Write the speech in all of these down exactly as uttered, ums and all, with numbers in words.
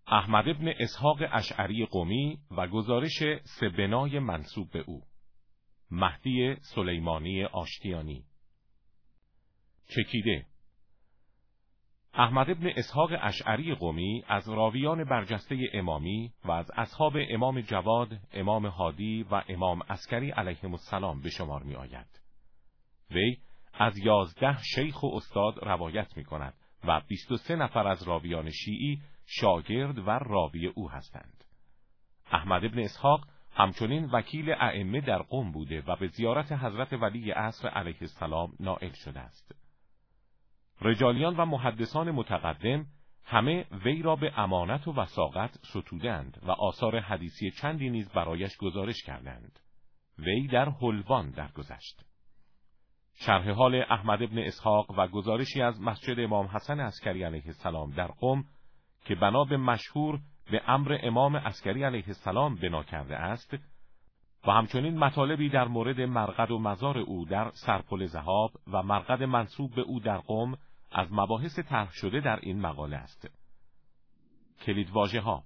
احمد ابن اسحاق اشعری قمی و گزارش سه بنای منسوب به او. مهدی سلیمانی آشتیانی. چکیده. احمد ابن اسحاق اشعری قمی از راویان برجسته امامی و از اصحاب امام جواد، امام هادی و امام عسکری علیهم السلام به شمار می آید. وی از یازده شیخ و استاد روایت می کند و بیست و سه نفر از راویان شیعی شاگرد و راوی او هستند. احمد ابن اسحاق همچنین وکیل ائمه در قم بوده و به زیارت حضرت ولی عصر علیه السلام نائل شده است. رجالیان و محدثان متقدم همه وی را به امانت و وثاقت ستودند و آثار حدیثی چندی نیز برایش گزارش کردند. وی در حلوان درگذشت. شرح حال احمد ابن اسحاق و گزارشی از مسجد امام حسن عسکری علیه السلام در قم که بنا به مشهور به امر امام عسکری علیه السلام بنا کرده است و همچنین مطالبی در مورد مرقد و مزار او در سرپل ذهاب و مرقد منسوب به او در قم از مباحث طرح شده در این مقاله است. کلیدواژه ها: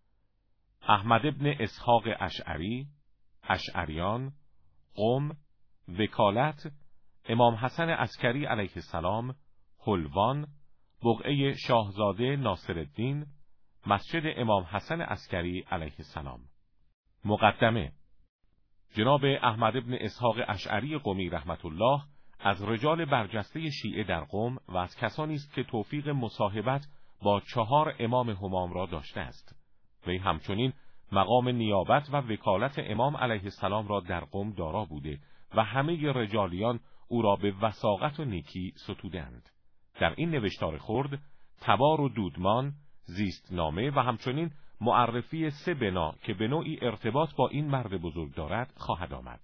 احمد ابن اسحاق اشعری، اشعریان، قم، وکالت، امام حسن عسکری علیه السلام، حلوان، بقعه شاهزاده ناصرالدین، مسجد امام حسن عسکری علیه السلام. مقدمه. جناب احمد ابن اسحاق اشعری قمی رحمت الله از رجال برجسته شیعه در قم و از کسانی است که توفیق مصاحبت با چهار امام همام را داشته است. وی همچنین مقام نیابت و وکالت امام علیه السلام را در قم دارا بوده و همه رجالیان او را به وثاقت و نیکی ستودند. در این نوشتار خرد تبار و دودمان، زیستنامه و همچنین معرفی سه بنا که به نوعی ارتباط با این مرد بزرگ دارد خواهد آمد.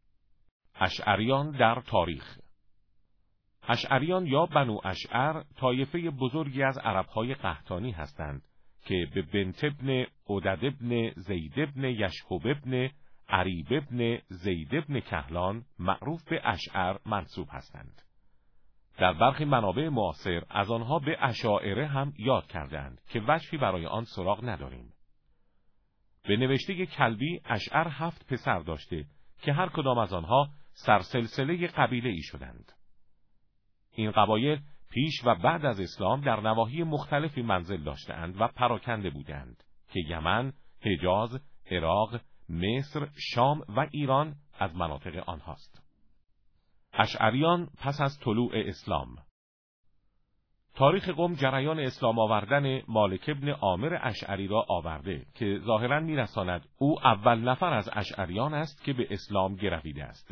اشعریان در تاریخ. اشعریان یا بنو اشعر طایفه بزرگی از عربهای قحطانی هستند که به بنت ابن عدد ابن زید ابن یشحب ابن عریب ابن زید ابن کهلان معروف به اشعر منسوب هستند. در برخی منابع معاصر از آنها به اشاعره هم یاد کردند که وجهی برای آن سراغ نداریم. به نوشته کلبی اشعر هفت پسر داشته که هر کدام از آنها سرسلسله قبیله ای شدند. این قبایل پیش و بعد از اسلام در نواحی مختلفی منزل داشتند و پراکنده بودند که یمن، حجاز، عراق، مصر، شام و ایران از مناطق آنهاست. اشعریان پس از طلوع اسلام. تاریخ قم جریان اسلام آوردن مالک ابن عامر اشعری را آورده که ظاهراً می‌رساند او اول نفر از اشعریان است که به اسلام گرویده است.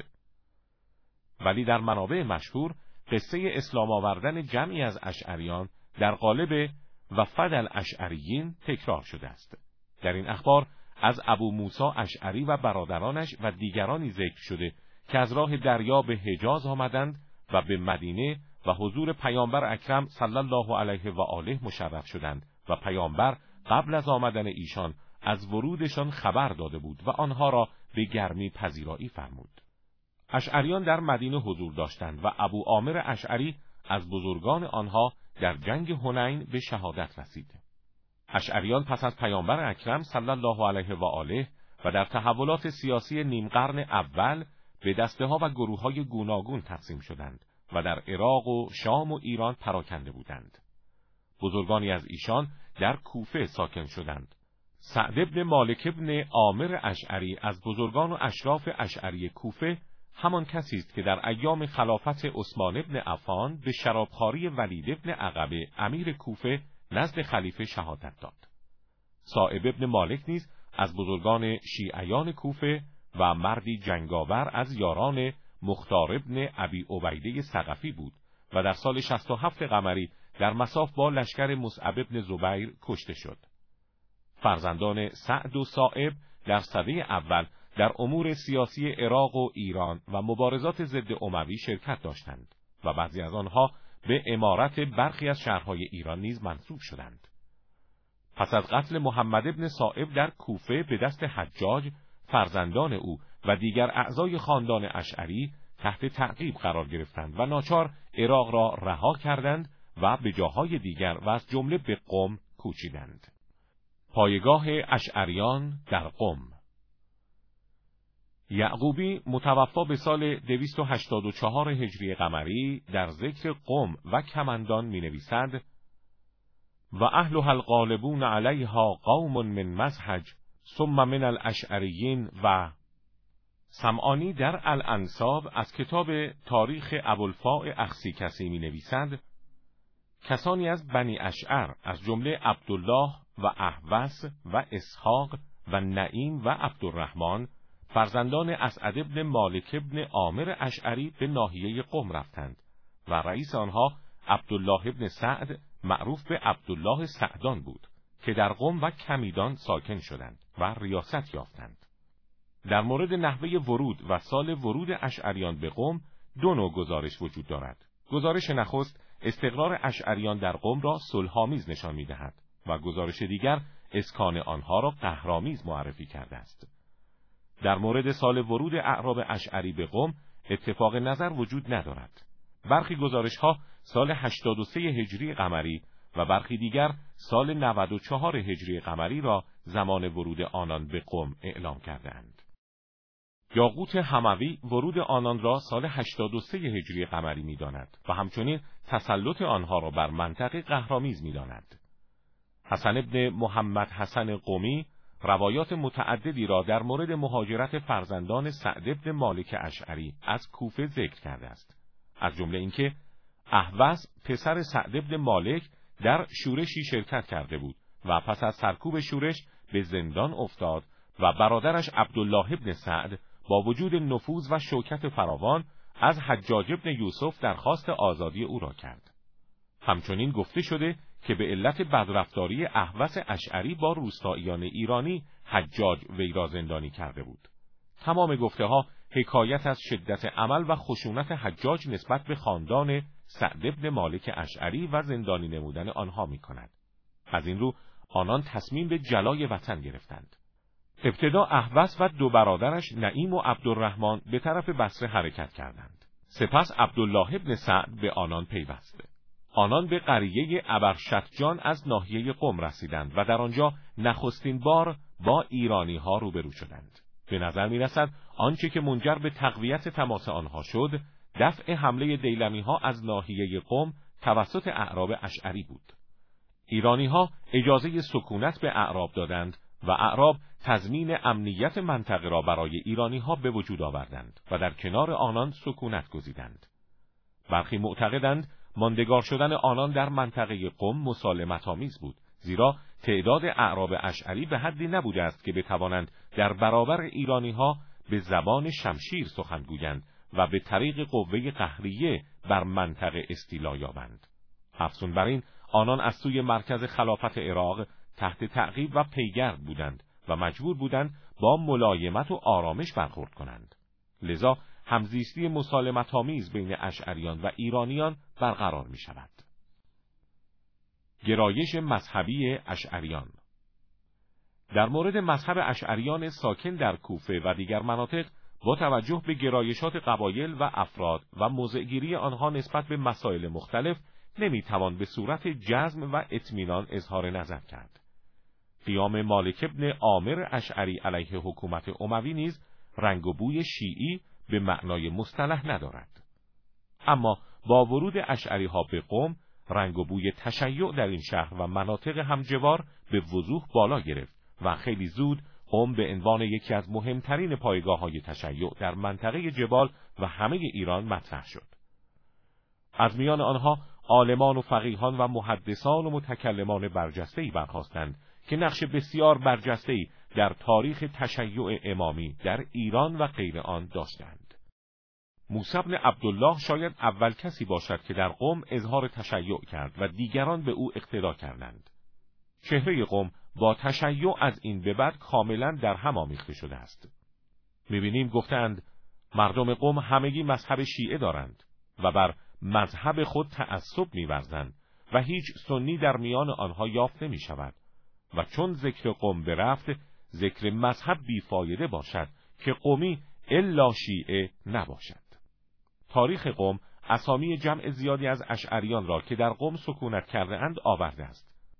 ولی در منابع مشهور قصه اسلام آوردن جمعی از اشعریان در قالب وفد الاشعریین تکرار شده است. در این اخبار از ابو موسی اشعری و برادرانش و دیگرانی ذکر شده که از راه دریا به حجاز آمدند و به مدینه و حضور پیامبر اکرم صلی الله علیه و آله مشرف شدند و پیامبر قبل از آمدن ایشان از ورودشان خبر داده بود و آنها را به گرمی پذیرایی فرمود. اشعریان در مدینه حضور داشتند و ابو عامر اشعری از بزرگان آنها در جنگ حنین به شهادت رسید. اشعریان پس از پیامبر اکرم صلی الله علیه و آله و در تحولات سیاسی نیم قرن اول به دسته ها و گروه های گوناگون تقسیم شدند و در عراق و شام و ایران پراکنده بودند. بزرگانی از ایشان در کوفه ساکن شدند. سعد ابن مالک ابن عامر اشعری از بزرگان و اشراف اشعری کوفه همان کسی است که در ایام خلافت عثمان ابن عفان به شرابخواری ولید ابن عقبه امیر کوفه نزد خلیفه شهادت داد. صائب ابن مالک نیز از بزرگان شیعیان کوفه و مردی جنگاور از یاران مختار ابن ابی عبیده ثقفی بود و در سال شصت و هفت قمری در مصاف با لشکر مصعب ابن زبیر کشته شد. فرزندان سعد و صائب در سده اول در امور سیاسی عراق و ایران و مبارزات ضد اموی شرکت داشتند و بعضی از آنها به امارت برخی از شهرهای ایران نیز منصوب شدند. پس از قتل محمد ابن صائب در کوفه به دست حجاج، فرزندان او و دیگر اعضای خاندان اشعری تحت تعقیب قرار گرفتند و ناچار عراق را رها کردند و به جاهای دیگر و از جمله به قم کوچیدند. پایگاه اشعریان در قم. یعقوبی متوفا به سال دویست و هشتاد و چهار هجری قمری در ذکر قم و کمندان می نویسد: و اهلها الغالبون علیها قوم من مزحج ثم من الاشعریین. و سمعانی در الانساب از کتاب تاریخ ابوالفاء اخصیکسی می نویسد: کسانی از بنی اشعر از جمله عبدالله و احوس و اسحاق و نعیم و عبدالرحمن فرزندان اسعد ابن مالک ابن عامر اشعری به ناحیه قم رفتند و رئیس آنها عبدالله ابن سعد معروف به عبدالله سعدان بود که در قم و کمیدان ساکن شدند و ریاست یافتند. در مورد نحوه ورود و سال ورود اشعریان به قم دو نوع گزارش وجود دارد. گزارش نخست استقرار اشعریان در قم را صلح‌آمیز نشان می‌دهد و گزارش دیگر اسکان آنها را قهرآمیز معرفی کرده است. در مورد سال ورود اعراب اشعری به قم اتفاق نظر وجود ندارد. برخی گزارش‌ها سال هشتاد و سه هجری قمری و برخی دیگر سال نود و چهار هجری قمری را زمان ورود آنان به قم اعلام کردند. یاقوت حموی ورود آنان را سال هشتاد و سه هجری قمری می‌داند و همچنین تسلط آنها را بر منطقه قهرآمیز می‌داند. حسن ابن محمد حسن قمی روایات متعددی را در مورد مهاجرت فرزندان سعد ابن مالک اشعری از کوفه ذکر کرده است. از جمله اینکه احوس پسر سعد ابن مالک در شورشی شرکت کرده بود و پس از سرکوب شورش به زندان افتاد و برادرش عبدالله ابن سعد با وجود نفوذ و شوکت فراوان از حجاج ابن یوسف درخواست آزادی او را کرد. همچنین گفته شده که به علت بدرفتاری احوس اشعری با روستاییان ایرانی حجاج وی را زندانی کرده بود. تمام گفته‌ها حکایت از شدت عمل و خشونت حجاج نسبت به خاندان سعد ابن مالک اشعری و زندانی نمودن آنها می‌کند. از این رو آنان تصمیم به جلای وطن گرفتند. ابتدا احوس و دو برادرش نعیم و عبدالرحمن به طرف بصره حرکت کردند. سپس عبدالله ابن سعد به آنان پیوست. آنان به قریه ابرشتجان از ناحیه قم رسیدند و در آنجا نخستین بار با ایرانی ها روبرو شدند. به نظر می رسد آنچه که منجر به تقویت تماس آنها شد، دفع حمله دیلمی ها از ناحیه قم توسط اعراب اشعری بود. ایرانی ها اجازه سکونت به اعراب دادند و اعراب تضمین امنیت منطقه را برای ایرانی ها به وجود آوردند و در کنار آنان سکونت گزیدند. برخی معتقدند ماندگار شدن آنان در منطقه قم مسالمت آمیز بود، زیرا تعداد اعراب اشعری به حدی نبوده است که بتوانند در برابر ایرانی ها به زبان شمشیر سخن گویند و به طریق قوه قهریه بر منطقه استیلا یابند. افزون بر این، آنان از سوی مرکز خلافت عراق تحت تعقیب و پیگرد بودند و مجبور بودند با ملایمت و آرامش برخورد کنند. لذا همزیستی مسالمت‌آمیز بین اشعریان و ایرانیان برقرار می شود. گرایش مذهبی اشعریان. در مورد مذهب اشعریان ساکن در کوفه و دیگر مناطق با توجه به گرایشات قبایل و افراد و موضعگیری آنها نسبت به مسائل مختلف نمیتوان به صورت جزم و اطمینان اظهار نظر کرد. قیام مالک ابن عامر اشعری علیه حکومت اموی نیز رنگ و بوی شیعی به معنای مصطلح ندارد. اما با ورود اشعری ها به قم، رنگ و بوی تشیع در این شهر و مناطق همجوار به وضوح بالا گرفت و خیلی زود قم به عنوان یکی از مهمترین پایگاه های تشیع در منطقه جبال و همه ایران مطرح شد. از میان آنها عالمان و فقیهان و محدثان و متکلمان برجسته‌ای برخاستند که نقش بسیار برجسته‌ای در تاریخ تشیع امامی در ایران و غیر آن داشتند. موسی بن عبدالله شاید اول کسی باشد که در قم اظهار تشیع کرد و دیگران به او اقتدا کردند. چهره قم با تشیع از این به بعد کاملا در هم آمیخته شده است. می‌بینیم گفتند مردم قم همگی مذهب شیعه دارند و بر مذهب خود تعصب می‌ورزند و هیچ سنی در میان آنها یافت نمی‌شود و چون ذکر قم برفت، ذکر مذهب بیفایده باشد که قومی الا شیعه نباشد. تاریخ قم اسامی جمع زیادی از اشعریان را که در قم سکونت کرده اند آورده است.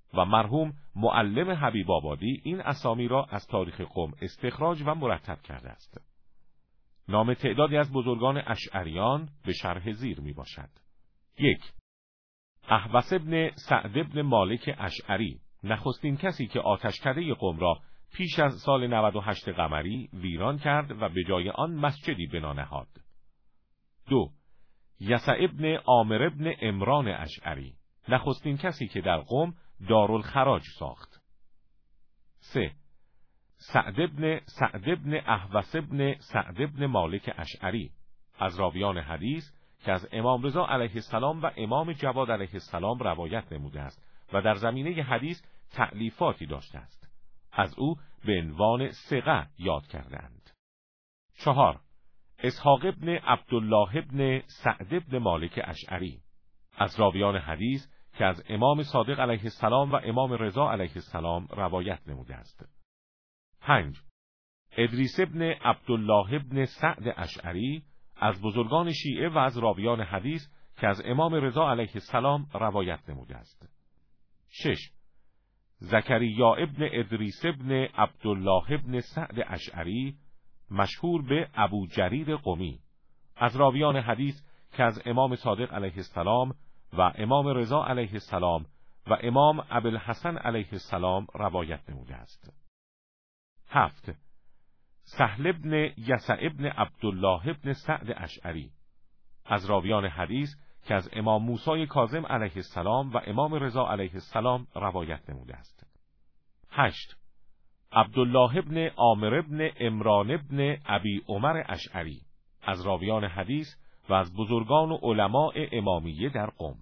و مرحوم معلم حبیب آبادی این اسامی را از تاریخ قم استخراج و مرتب کرده است. نام تعدادی از بزرگان اشعریان به شرح زیر می باشد. یک. احوص ابن سعد ابن مالک اشعری، نخستین کسی که آتشکده قم را پیش از سال نود و هشت قمری ویران کرد و به جای آن مسجدی بنا نهاد. دو. یسع ابن عامر ابن عمران اشعری، نخستین کسی که در قم دارالخراج ساخت. سه. سعد ابن سعد ابن احوص ابن سعد ابن مالک اشعری، از راویان حدیث که از امام رضا علیه السلام و امام جواد علیه السلام روایت نموده است و در زمینه حدیث تألیفاتی داشته است. از او به عنوان ثقه یاد کردند. چهار. اسحاق ابن عبدالله ابن سعد ابن مالک اشعری، از راویان حدیث که از امام صادق علیه السلام و امام رضا علیه السلام روایت نموده است. پنج. ادریس ابن عبدالله ابن سعد اشعری، از بزرگان شیعه و از راویان حدیث که از امام رضا علیه السلام روایت نموده است. شش. زکریا ابن ادریس ابن عبدالله ابن سعد اشعری، مشهور به ابو جریر قمی، از راویان حدیث که از امام صادق علیه السلام و امام رضا علیه السلام و امام ابوالحسن علیه السلام روایت نموده است. هفت. سهل ابن یسع ابن عبدالله ابن سعد اشعری، از راویان حدیث که از امام موسی کاظم علیه السلام و امام رضا علیه السلام روایت نموده است. هشت. عبدالله ابن عامر ابن عمران ابن ابی عمر اشعری، از راویان حدیث و از بزرگان و علماء امامیه در قم.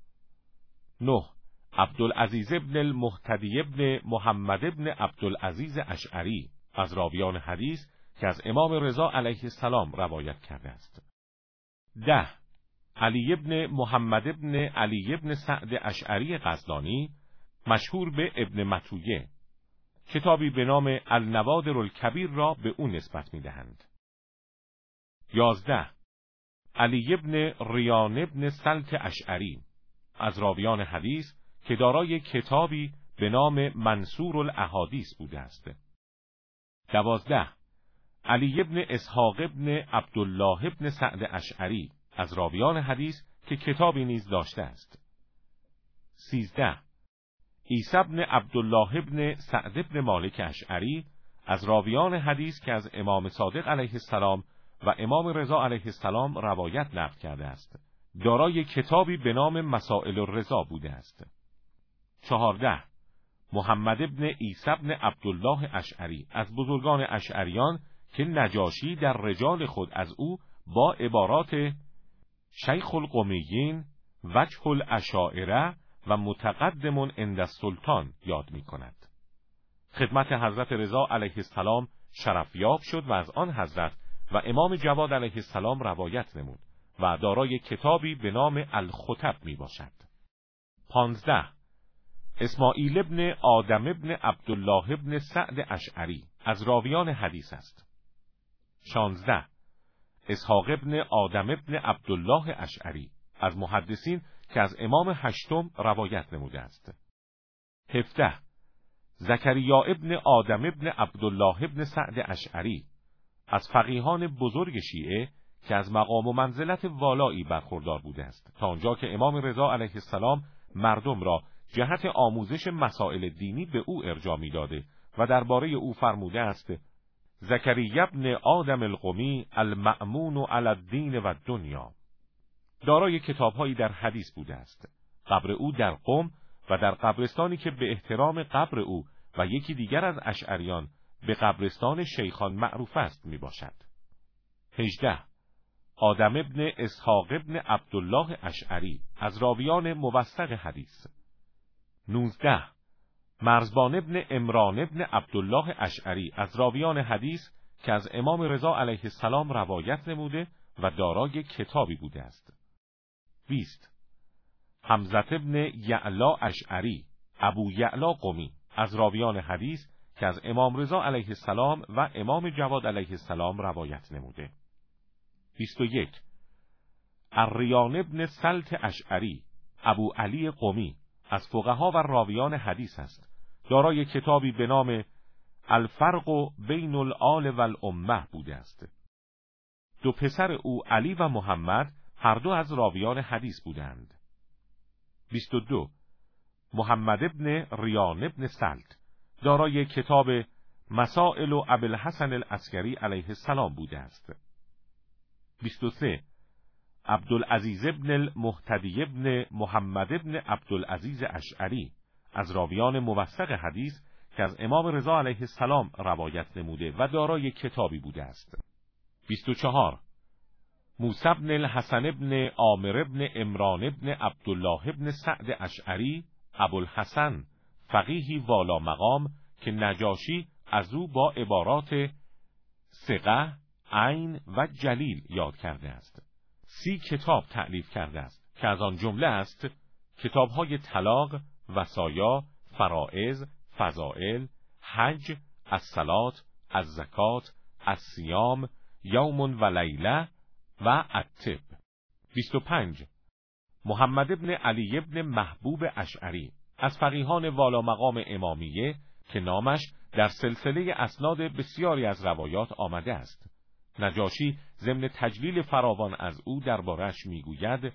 نه. عبدالعزیز ابن المهتدی ابن محمد ابن عبدالعزیز اشعری، از راویان حدیث که از امام رضا علیه السلام روایت کرده است. ده. علی ابن محمد ابن علی ابن سعد اشعری غزلانی، مشهور به ابن متویه، کتابی به نام النوادر الکبیر را به او نسبت می دهند. یازده. علی ابن ریان ابن سلط اشعری، از راویان حدیث که دارای کتابی به نام منصور الاحادیث بوده است. دوازده. علی ابن اسحاق ابن عبدالله ابن سعد اشعری، از راویان حدیث که کتابی نیز داشته است. سیزده. عیسی ابن عبدالله ابن سعد ابن مالک اشعری، از راویان حدیث که از امام صادق علیه السلام و امام رضا علیه السلام روایت نقل کرده است. دارای کتابی به نام مسائل الرضا بوده است. چهارده. محمد ابن عیسی ابن عبدالله اشعری، از بزرگان اشعریان که نجاشی در رجال خود از او با عبارات شیخ القمیین، وجه الاشاعره و متقدم عند السلطان یاد می کند. خدمت حضرت رضا علیه السلام شرفیاب شد و از آن حضرت و امام جواد علیه السلام روایت نمود و دارای کتابی به نام الخطب می باشد. پانزده. اسماعیل ابن آدم ابن عبدالله ابن سعد اشعری، از راویان حدیث است. شانزده. اسحاق ابن آدم ابن عبدالله اشعری، از محدثین که از امام هشتم روایت نموده است. هفده. زکریا ابن آدم ابن عبدالله ابن سعد اشعری، از فقیهان بزرگ شیعه که از مقام و منزلت والایی برخوردار بوده است، تا آنجا که امام رضا علیه السلام مردم را جهت آموزش مسائل دینی به او ارجاع می‌داده و درباره او فرموده است: زکریا ابن آدم القمی المأمون علی الدین و دنیا. دارای کتاب‌هایی در حدیث بوده است. قبر او در قم و در قبرستانی که به احترام قبر او و یکی دیگر از اشعریان به قبرستان شیخان معروف است می باشد. هجده. آدم ابن اسحاق ابن عبدالله اشعری، از راویان موثق حدیث. نوزده. مرزبان ابن عمران ابن عبدالله اشعری، از راویان حدیث که از امام رضا علیه السلام روایت نموده و دارای کتابی بوده است. بیست. حمزه ابن یعلا اشعری، ابو یعلا قمی، از راویان حدیث که از امام رضا علیه السلام و امام جواد علیه السلام روایت نموده. بیست و یک. الریان ابن سلط اشعری، ابو علی قمی، از فقها و راویان حدیث است. دارای کتابی به نام الفرق بین الآل و الامه بوده است. دو پسر او علی و محمد هر دو از راویان حدیث بودند. بیست و دو. محمد ابن ریان ابن سلط دارای کتاب مسائل و ابوالحسن العسکری علیه السلام بوده است. بیست و سه. عبدالعزیز ابن المهتدی ابن محمد ابن عبدالعزیز اشعری از راویان موثق حدیث که از امام رضا علیه السلام روایت نموده و دارای کتابی بوده است. بیست و چهار. موسی ابن الحسن ابن عامر ابن عمران ابن عبدالله ابن سعد اشعری ابوالحسن فقیهی والا مقام که نجاشی از او با عبارات ثقه، عین و جلیل یاد کرده است. سی کتاب تألیف کرده است که از آن جمله است کتاب‌های طلاق، وصایا، فرائض، فضائل، حج، الصلات، الزکات، الصیام، یوم و لیله و الطب. بیست و پنج. محمد ابن علی ابن محبوب اشعری از فقیهان والا مقام امامیه که نامش در سلسله اسناد بسیاری از روایات آمده است. نجاشی ضمن تجلیل فراوان از او دربارش میگوید: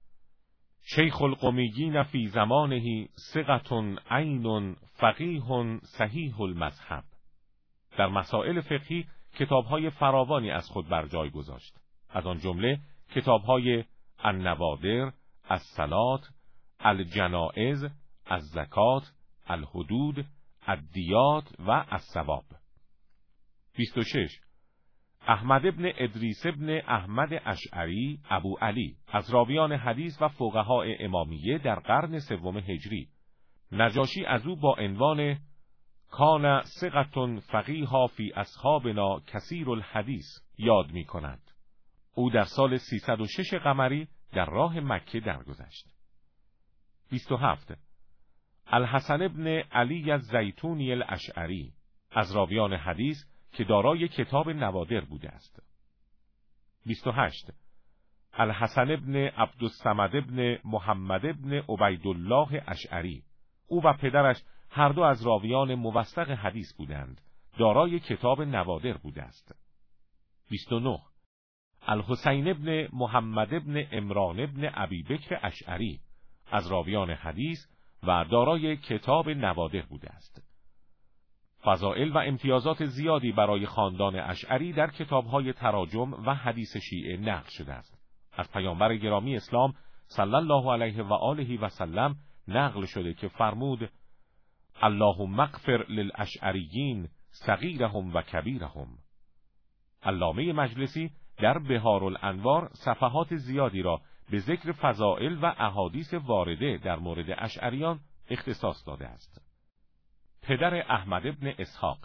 شیخ القمیین فی زمانه ثقة عین فقیه صحیح المذهب. در مسائل فقهی کتاب‌های فراوانی از خود بر جای گذاشت. از آن جمله کتاب‌های النوادر، الصلات، الجنائز، الزکات، الحدود، الدیات و الثواب. بیست و شش. احمد ابن ادریس ابن احمد اشعری ابو علی از راویان حدیث و فقهای امامیه در قرن سوم هجری. نجاشی از او با عنوان کان ثقة فقیها فی اصحابنا کثیر الحدیث یاد می کند. او در سال سیصد و شش قمری در راه مکه درگذشت. بیست و هفت. الحسن ابن علی الزیتونی الاشعری از راویان حدیث که دارای کتاب نوادر بوده است. بیست و هشت. الحسن ابن عبدالصمد ابن محمد ابن عبیدالله اشعری او و پدرش هر دو از راویان موثق حدیث بودند. دارای کتاب نوادر بوده است. بیست و نه. الحسین ابن محمد ابن عمران ابن ابی بکر اشعری از راویان حدیث و دارای کتاب نوادر بوده است. فضائل و امتیازات زیادی برای خاندان اشعری در کتاب‌های تراجم و حدیث شیعه نقل شده است. از پیامبر گرامی اسلام صلی الله علیه و آله و سلم نقل شده که فرمود: اللهم اغفر للاشعریین صغیرهم و کبیرهم. علامه مجلسی در بهار الانوار صفحات زیادی را به ذکر فضائل و احادیث وارده در مورد اشعریان اختصاص داده است. پدر احمد ابن اسحاق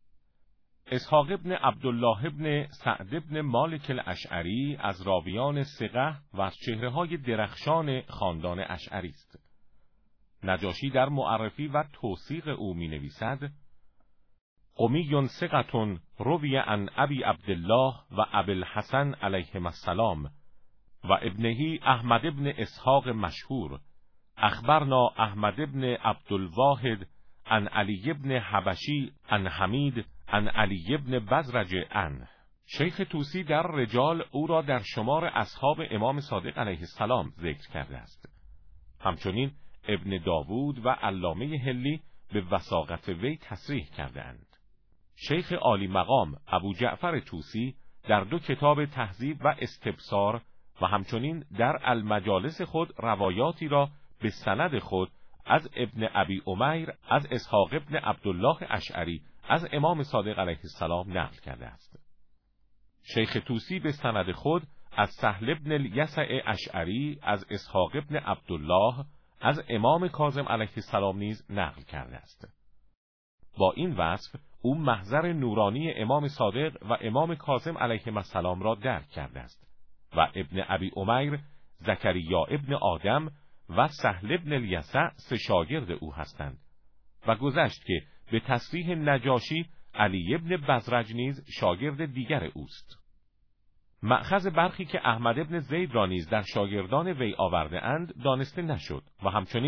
اسحاق ابن عبدالله ابن سعد ابن مالک الاشعری از راویان ثقه و از چهره‌های درخشان خاندان اشعری است. نجاشی در معرفی و توثیق او می‌نویسد: قمی ثقة روی عن ابی عبدالله و ابی الحسن علیهما السلام و ابنهی احمد ابن اسحاق مشهور اخبرنا احمد ابن عبدالواحد عن علی ابن حبشی عن حمید عن علی ابن بزرج عنه. شیخ طوسی در رجال او را در شمار اصحاب امام صادق علیه السلام ذکر کرده است. همچنین ابن داوود و علامه هلی به وثاقت وی تصریح کردند. شیخ عالی مقام ابو جعفر طوسی در دو کتاب تهذیب و استبصار و همچنین در المجالس خود روایاتی را به سند خود از ابن ابی امیر از اسحاق ابن عبدالله اشعری از امام صادق علیه السلام نقل کرده است. شیخ طوسی به سند خود از سهل ابن الیسع اشعری از اسحاق ابن عبدالله از امام کاظم علیه السلام نیز نقل کرده است. با این وصف او محضر نورانی امام صادق و امام کاظم علیه السلام را درک کرده است و ابن ابی امیر، زکریا ابن آدم و سهل ابن الیسع سه شاگرد او هستند و گذشت که به تصریح نجاشی علی ابن بزرج نیز شاگرد دیگر اوست. مأخذ برخی که احمد ابن زید را نیز در شاگردان وی آورده اند دانسته نشد و همچنین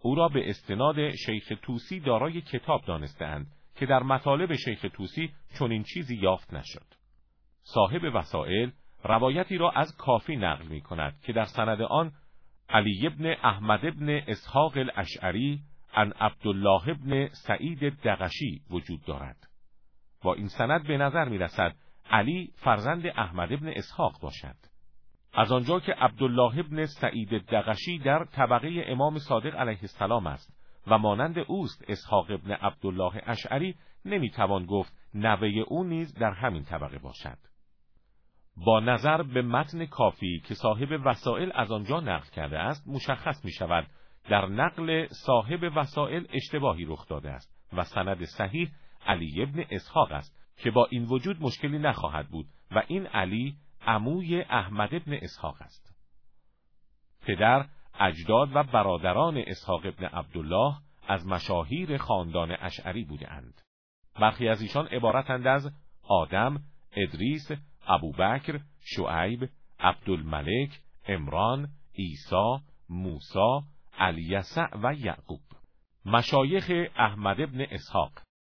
او را به استناد شیخ طوسی دارای کتاب دانستند که در مطالب شیخ طوسی چنین چیزی یافت نشد. صاحب وسائل روایتی را از کافی نقل می کند که در سند آن علی ابن احمد ابن اسحاق الاشعری عن عبدالله ابن سعید دغشی وجود دارد. با این سند به نظر می رسد علی فرزند احمد ابن اسحاق باشد. از آنجا که عبدالله ابن سعید دغشی در طبقه امام صادق علیه السلام است و مانند اوست اسحاق ابن عبدالله اشعری، نمیتوان گفت نوه او نیز در همین طبقه باشد. با نظر به متن کافی که صاحب وسائل از آنجا نقل کرده است، مشخص می شود در نقل صاحب وسائل اشتباهی رخ داده است و سند صحیح علی ابن اسحاق است که با این وجود مشکلی نخواهد بود و این علی عموی احمد ابن اسحاق است. پدر، اجداد و برادران اسحاق ابن عبدالله از مشاهیر خاندان اشعری بودند. برخی از ایشان عبارتند از آدم، ادریس، ابوبکر، شعیب، عبدالملک، عمران، عیسی، موسی، الیسع و یعقوب. مشایخ احمد ابن اسحاق.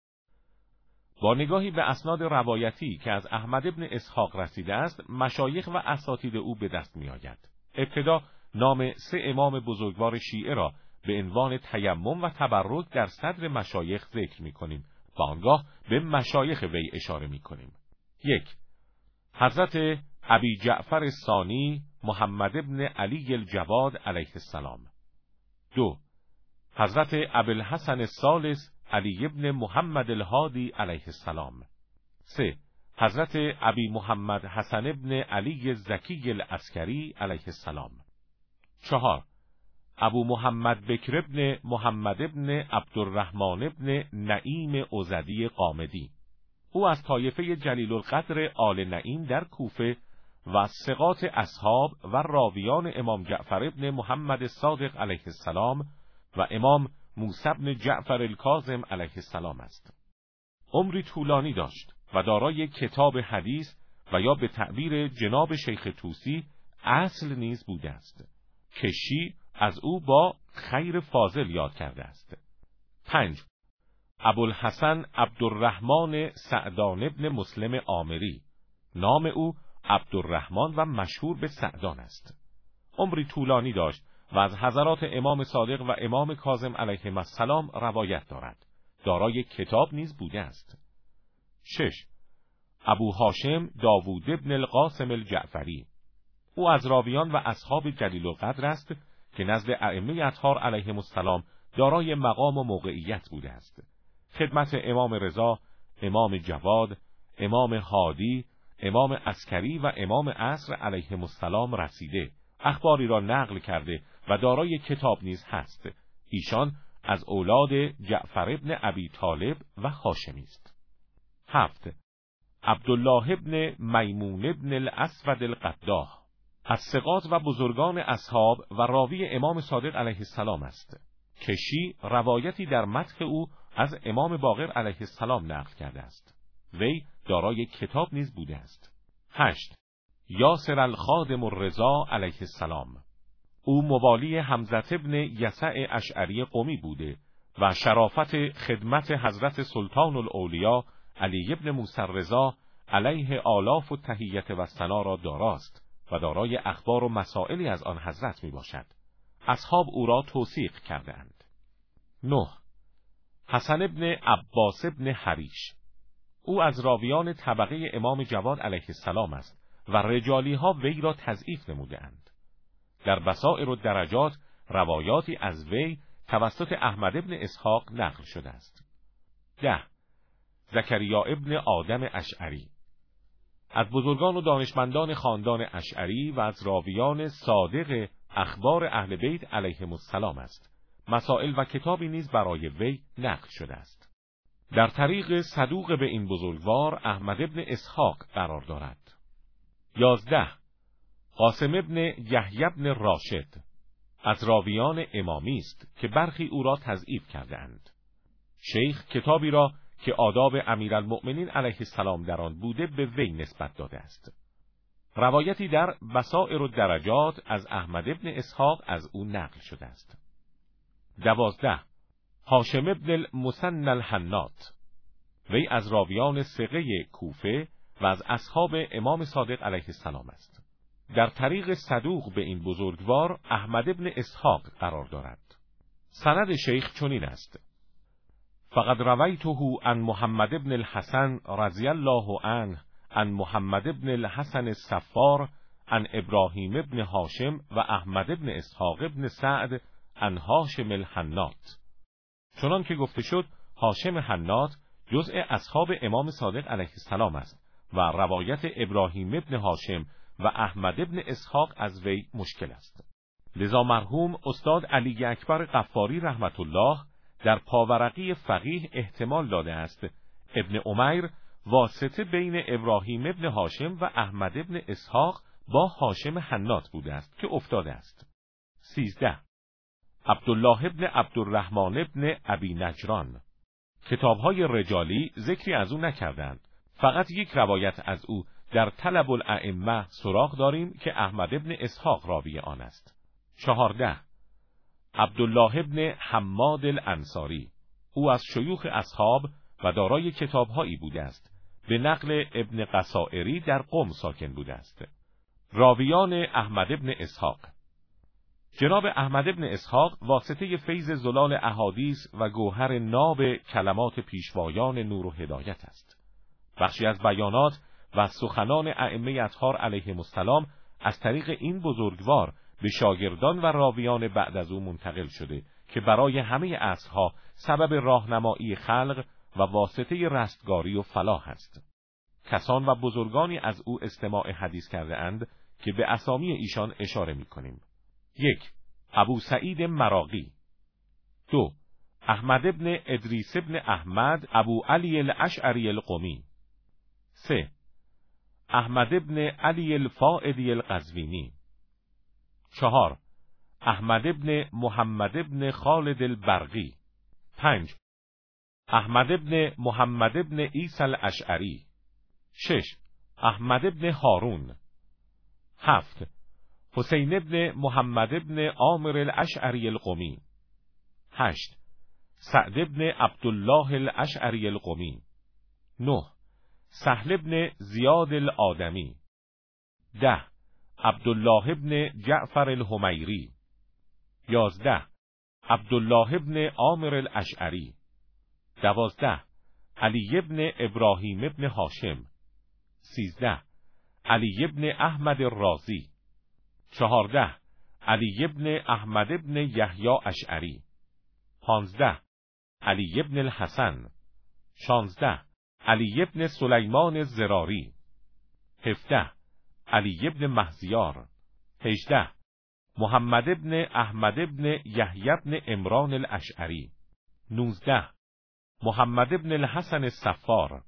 با نگاهی به اسناد روایتی که از احمد ابن اسحاق رسیده است، مشایخ و اساتید او به دست می آید. ابتدا نام سه امام بزرگوار شیعه را به عنوان تیمم و تبرک در صدر مشایخ ذکر می کنیم و آنگاه به مشایخ وی اشاره می کنیم. یک، حضرت ابی جعفر ثانی محمد ابن علی الجواد علیه السلام. دو، حضرت ابوالحسن الثالث علی ابن محمد الهادی علیه السلام. سه، حضرت ابی محمد حسن ابن علی الزکی العسکری علیه السلام. چهار، ابو محمد بکر ابن محمد ابن عبدالرحمن ابن نعیم ازدی قامدی. او از طایفه جلیل القدر آل نعیم در کوفه و از ثقات اصحاب و راویان امام جعفر ابن محمد صادق علیه السلام و امام موسی بن جعفر الکاظم علیه السلام است. عمری طولانی داشت و دارای کتاب حدیث و یا به تعبیر جناب شیخ طوسی اصل نیز بوده است. کشی از او با خیر فاضل یاد کرده است. پنج، ابوالحسن عبدالرحمن سعدان ابن مسلم عامری. نام او عبدالرحمن و مشهور به سعدان است. عمری طولانی داشت و از حضرات امام صادق و امام کاظم علیهم السلام روایت دارد. دارای کتاب نیز بوده است. شش، ابو هاشم داوود ابن القاسم الجعفری. او از راویان و اصحاب جلیل القدر است که نزد ائمه اطهار علیهم السلام دارای مقام و موقعیت بوده است. خدمت امام رضا، امام جواد، امام هادی، امام عسکری و امام عصر علیهم السلام رسیده، اخباری را نقل کرده و دارای کتاب نیز هست. ایشان از اولاد جعفر ابن ابی طالب و هاشمی است. هفت، عبدالله ابن میمون ابن الاسود القداح. از ثقات و بزرگان اصحاب و راوی امام صادق علیه السلام است. کشی روایتی در مدح او از امام باقر علیه السلام نقل کرده است. وی دارای کتاب نیز بوده است. هشت، یاسر الخادم الرضا علیه السلام. او موالی حمزه ابن یسع اشعری قمی بوده و شرافت خدمت حضرت سلطان الاولیا علی ابن موسی الرضا علیه آلاف و تحیت و ثنا را داراست و دارای اخبار و مسائلی از آن حضرت می باشد. اصحاب او را توثیق کردند. نه، حسن ابن عباس ابن حریش. او از راویان طبقه امام جواد علیه السلام است و رجالی ها وی را تضعیف نمودند. در بصائر الدرجات روایاتی از وی توسط احمد ابن اسحاق نقل شده است. ده، زکریا ابن آدم اشعری. از بزرگان و دانشمندان خاندان اشعری و از راویان صادق اخبار اهل بیت علیهم السلام است. مسائل و کتابی نیز برای وی نقل شده است. در طریق صدوق به این بزرگوار احمد ابن اسحاق قرار دارد. یازده، قاسم ابن یحیی ابن راشد. از راویان امامی است که برخی او را تضعیف کردند. شیخ کتابی را که آداب امیرالمؤمنین علیه السلام در آن بوده به وی نسبت داده است. روایتی در بصائر الدرجات از احمد ابن اسحاق از او نقل شده است. دوازده هاشم ابن المثنی الحناط، وی از راویان ثقه کوفه و از اصحاب امام صادق علیه السلام است. در طریق صدوق به این بزرگوار احمد ابن اسحاق قرار دارد. سند شیخ چنین است: فقد رویته عن محمد ابن الحسن رضی الله عنه عن محمد ابن الحسن الصفار عن ابراهیم ابن هاشم و احمد ابن اسحاق ابن سعد عن هاشم الحناط. چنان که گفته شد، هاشم حناط جزء اصحاب امام صادق علیه السلام است و روایت ابراهیم ابن هاشم و احمد ابن اسحاق از وی مشکل است. لذا مرحوم استاد علی اکبر غفاری رحمت الله در پاورقی فقیه احتمال داده است ابن عمیر واسطه بین ابراهیم ابن هاشم و احمد ابن اسحاق با هاشم حناط بوده است که افتاده است. سیزده عبدالله ابن عبدالرحمن ابن ابی نجران. کتابهای رجالی ذکری از او نکردند، فقط یک روایت از او در طلب الائمه سراغ داریم که احمد ابن اسحاق راوی آن است. چهارده عبدالله ابن حماد الانصاری. او از شیوخ اصحاب و دارای کتابهایی بوده است. به نقل ابن قصائری در قم ساکن بوده است. راویان احمد ابن اسحاق: جناب احمد ابن اسحاق واسطه فیض زلال احادیث و گوهر ناب کلمات پیشوایان نور و هدایت است. بخشی از بیانات و سخنان ائمه اطهار علیهم السلام از طریق این بزرگوار به شاگردان و راویان بعد از او منتقل شده که برای همه عصرها سبب راهنمایی خلق و واسطه رستگاری و فلاح است. کسان و بزرگانی از او استماع حدیث کرده اند که به اسامی ایشان اشاره می کنیم. یک ابو سعید مراغی. دو احمد ابن ادریس ابن احمد ابو علی الاشعری القمی. سه احمد ابن علی الفائدی القزوینی. چهار احمد ابن محمد ابن خالد البرقی. پنج احمد ابن محمد ابن عیسی الاشعری. شش احمد ابن هارون. هفت حسین ابن محمد ابن عامر الاشعری القمی. هشت سعد ابن عبدالله الاشعری القمی. نه سهل ابن زیاد الآدمی. ده عبدالله ابن جعفر الحمیری. یازده عبدالله ابن عامر الاشعری. دوازده علی ابن ابراهیم ابن هاشم. سیزده علی ابن احمد الرازی. چهارده علی ابن احمد ابن یحیی اشعری. پانزده علی ابن الحسن. شانزده علی ابن سلیمان الزراری. هفده علی ابن مهزیار. هجده محمد ابن احمد ابن یحیی ابن عمران الاشعری. نوزده محمد ابن الحسن الصفار.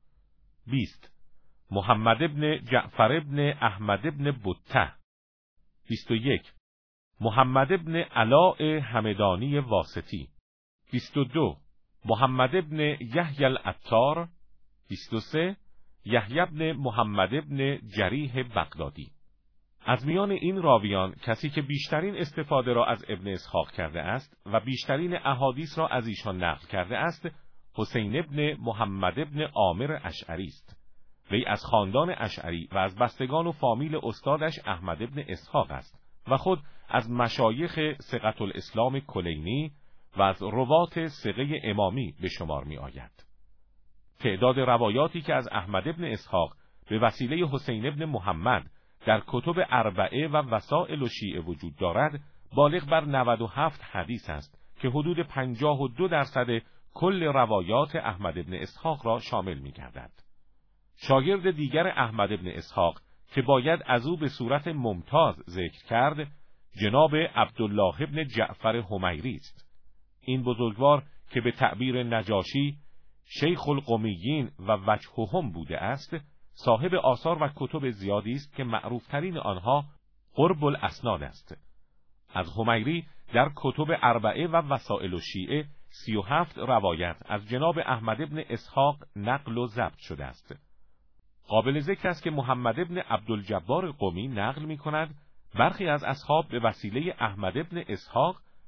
بیست محمد ابن جعفر ابن احمد ابن بطه. بیست و یک محمد ابن علاء همدانی واسطی. بیست و دو محمد ابن یحیی العطار. بیست و سه یحیی ابن محمد ابن جریح بغدادی. از میان این راویان کسی که بیشترین استفاده را از ابن اسحاق کرده است و بیشترین احادیث را از ایشان نقل کرده است حسین ابن محمد ابن عامر اشعری است. وی از خاندان اشعری و از بستگان و فامیل استادش احمد ابن اسحاق است و خود از مشایخ ثقة الاسلام کلینی و از روات ثقه امامی به شمار می آید. تعداد روایاتی که از احمد ابن اسحاق به وسیله حسین ابن محمد در کتب اربعه و وسائل و شیعه وجود دارد بالغ بر نود و هفت حدیث است که حدود پنجاه و دو درصد کل روایات احمد ابن اسحاق را شامل می گردد. شاگرد دیگر احمد ابن اسحاق که باید از او به صورت ممتاز ذکر کرد جناب عبدالله ابن جعفر حمیری است. این بزرگوار که به تعبیر نجاشی شیخ القمیین و وجههم بوده است صاحب آثار و کتب زیادی است که معروفترین آنها قرب الاسناد است. از حمیری در کتب اربعه و وسائل و شیعه سی و هفت روایت از جناب احمد ابن اسحاق نقل و ضبط شده است. قابل ذکر است که محمد ابن عبدالجبار قمی نقل می کند برخی از اصحاب به وسیله احمد ابن اسحاق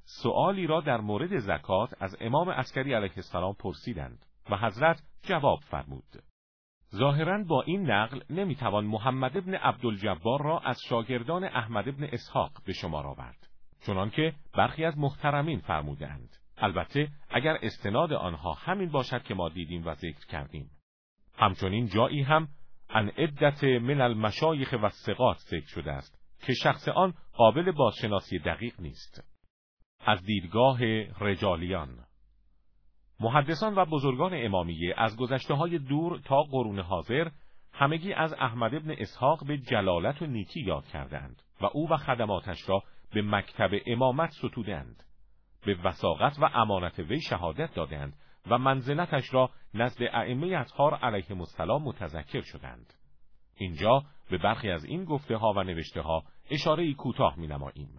سؤالی را در مورد زکات از امام عسکری علیه السلام پرسیدند و حضرت جواب فرمود. ظاهراً با این نقل نمیتوان محمد ابن عبدالجبار را از شاگردان احمد ابن اسحاق به شمار آورد، چنانکه برخی از محترمین فرمودند، البته اگر استناد آنها همین باشد که ما دیدیم و ذکر کردیم. همچنین جایی هم ان عدت من المشایخ و الثقات ذکر شده است که شخص آن قابل بازشناسی دقیق نیست. از دیدگاه رجالیان، محدثان و بزرگان امامیه از گذشته‌های دور تا قرون حاضر همگی از احمد ابن اسحاق به جلالت و نیکی یاد کردند و او و خدماتش را به مکتب امامت ستودند، به وثاقت و امانت وی شهادت دادند و منزلتش را نزد ائمه اطهار علیهم السلام متذکر شدند. اینجا به برخی از این گفته ها و نوشته ها اشاره‌ای کوتاه می‌نماییم.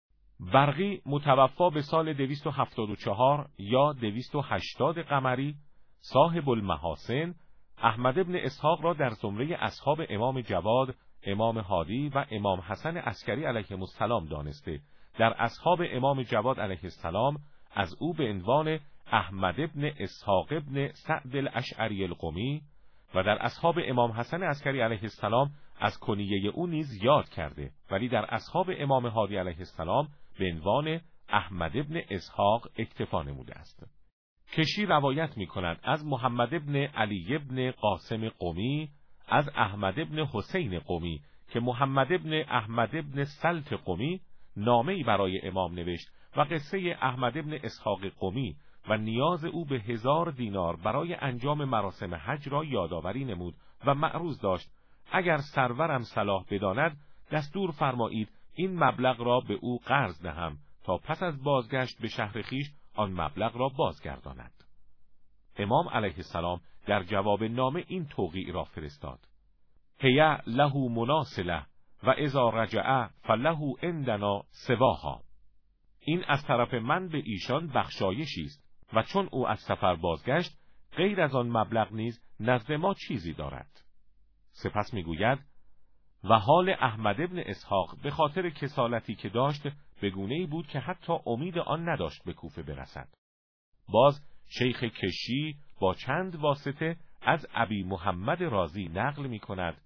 برقی متوفا به سال دویست و هفتاد و چهار یا دویست و هشتاد قمری، صاحب المحاسن، احمد ابن اسحاق را در زمره اصحاب امام جواد، امام هادی و امام حسن عسکری علیهم السلام دانسته، در اصحاب امام جواد علیه السلام از او به عنوان احمد ابن اسحاق ابن سعد الاشعری القمی و در اصحاب امام حسن عسکری علیه السلام از کنیه او نیز یاد کرده، ولی در اصحاب امام هادی علیه السلام به عنوان احمد ابن اسحاق اکتفا نموده است. کشی روایت می کند از محمد ابن علی ابن قاسم قمی از احمد ابن حسین قمی که محمد ابن احمد ابن سلط قمی نامه‌ای برای امام نوشت و قصه احمد ابن اسحاق قمی و نیاز او به هزار دینار برای انجام مراسم حج را یادآوری نمود و معروض داشت اگر سرورم صلاح بداند دستور فرمایید این مبلغ را به او قرض دهم تا پس از بازگشت به شهر خویش آن مبلغ را بازگرداند. امام علیه السلام در جواب نامه این توقیع را فرستاد: هی له مناسله و اذا رجع فله عندنا سواها. این از طرف من به ایشان بخشایشی است و چون او از سفر بازگشت غیر از آن مبلغ نیز نزد ما چیزی دارد. سپس میگوید و حال احمد ابن اسحاق به خاطر کسالتی که داشت به گونه‌ای بود که حتی امید آن نداشت به کوفه برسد. باز شیخ کشی با چند واسطه از ابی محمد رازی نقل می کند: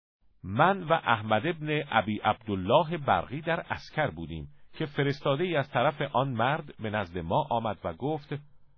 من و احمد ابن ابی عبدالله برقی در عسکر بودیم که فرستاده ای از طرف آن مرد به نزد ما آمد و گفت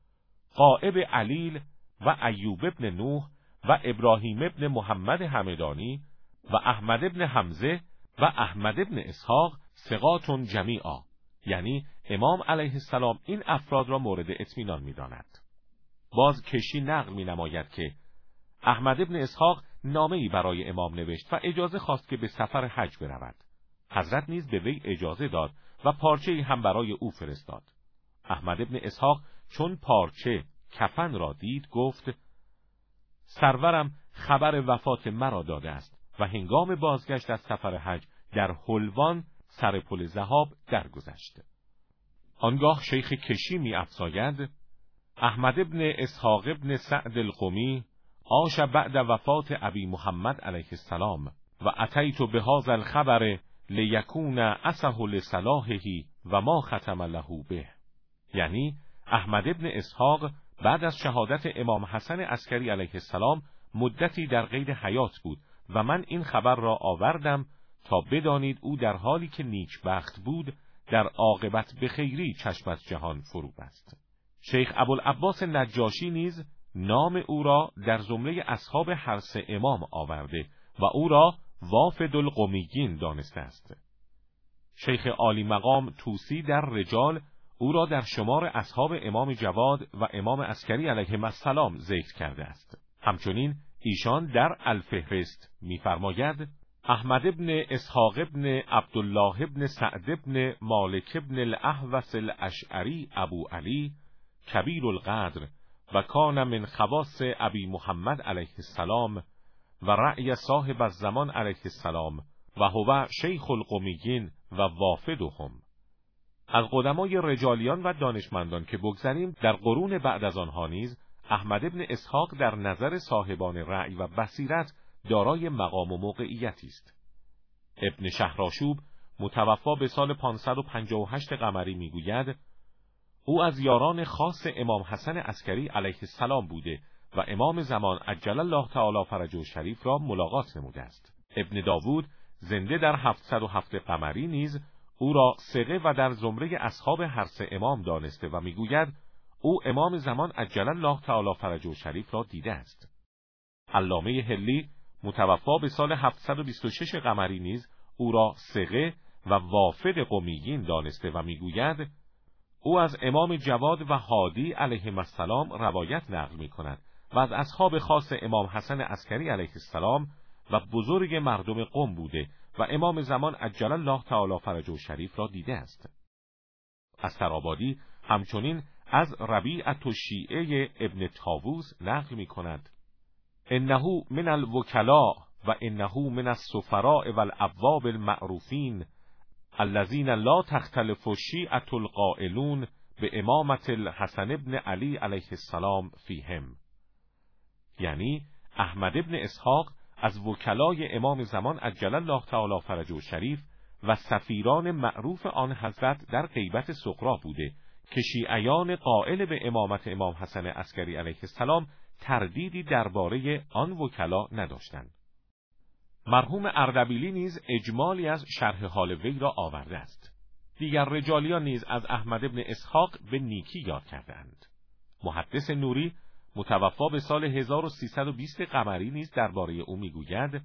غائب علیل و ایوب ابن نوح و ابراهیم ابن محمد همدانی و احمد ابن حمزه و احمد ابن اسحاق ثقاتون جمیعا، یعنی امام علیه السلام این افراد را مورد اطمینان می‌داند. باز کشی نقل می‌نماید که احمد ابن اسحاق نامه‌ای برای امام نوشت و اجازه خواست که به سفر حج برود. حضرت نیز به وی اجازه داد و پارچه‌ای هم برای او فرستاد. احمد ابن اسحاق چون پارچه کفن را دید گفت سرورم خبر وفات مرا داده است و هنگام بازگشت از سفر حج در حلوان سر پل ذهاب درگذشت. آنگاه شیخ کشی می افزاید احمد ابن اسحاق ابن سعد القمی عاش بعد وفات ابی محمد علیه السلام و اتیت بهذا الخبر لیکون اسه لصلاحه و ما ختم له به. یعنی احمد ابن اسحاق بعد از شهادت امام حسن عسکری علیه السلام مدتی در قید حیات بود و من این خبر را آوردم تا بدانید او در حالی که نیکبخت بود در عاقبت به خیری چشم از جهان فرو بست. شیخ ابوالعباس نجاشی نیز نام او را در زمره اصحاب حرس امام آورده و او را وافد القمیین دانسته است. شیخ عالی مقام طوسی در رجال او را در شمار اصحاب امام جواد و امام عسکری علیهم السلام ذکر کرده است. همچنین ایشان در الفهرست می‌فرماید احمد ابن اسحاق ابن عبدالله ابن سعد ابن مالک ابن الاحوص الاشعری ابو علی کبیر القدر و کان من خواص ابی محمد علیه السلام و رأی صاحب الزمان علیه السلام و هو شیخ القمیین و وافدهم. از قدمای رجالیان و دانشمندان که بگذریم در قرون بعد از آنها نیز احمد ابن اسحاق در نظر صاحبان رأی و بصیرت دارای مقام و موقعیتی است. ابن شهرآشوب متوفا به سال پانصد و پنجاه و هشت قمری میگوید او از یاران خاص امام حسن عسکری علیه السلام بوده و امام زمان عجل الله تعالی فرجه شریف را ملاقات نموده است. ابن داوود زنده در هفتصد و هفت قمری نیز او را ثقه و در زمره اصحاب هر سه امام دانسته و میگوید او امام زمان عجل الله تعالی فرجه شریف را دیده است. علامه حلی متوفا به سال هفتصد و بیست و شش قمری نیز او را ثقه و وافد قمیین دانسته و میگوید او از امام جواد و هادی علیهم السلام روایت نقل می‌کند و از اصحاب خاص امام حسن عسکری علیه السلام و بزرگ مردم قم بوده و امام زمان عجل الله تعالی فرجه شریف را دیده است. از طرابادی همچنین از ربیعة الشیعه ابن طاووس نقل می‌کند انه من الوکلاء و انه من السفراء والابواب المعروفین الذين لا تختلف الشیعة القائلون به امامت الحسن ابن علی علیه السلام فیهم. یعنی احمد ابن اسحاق از وکلای امام زمان عجل الله تعالی فرجه شریف و سفیران معروف آن حضرت در غیبت صغرا بوده که شیعیان قائل به امامت امام حسن عسکری علیه السلام تردیدی درباره آن وکلا نداشتند. مرحوم اردبیلی نیز اجمالی از شرح حال وی را آورده است. دیگر رجالیان نیز از احمد ابن اسحاق به نیکی یاد کردند. محدث نوری متوفا به سال هزار و سیصد و بیست قمری نیز درباره او میگوید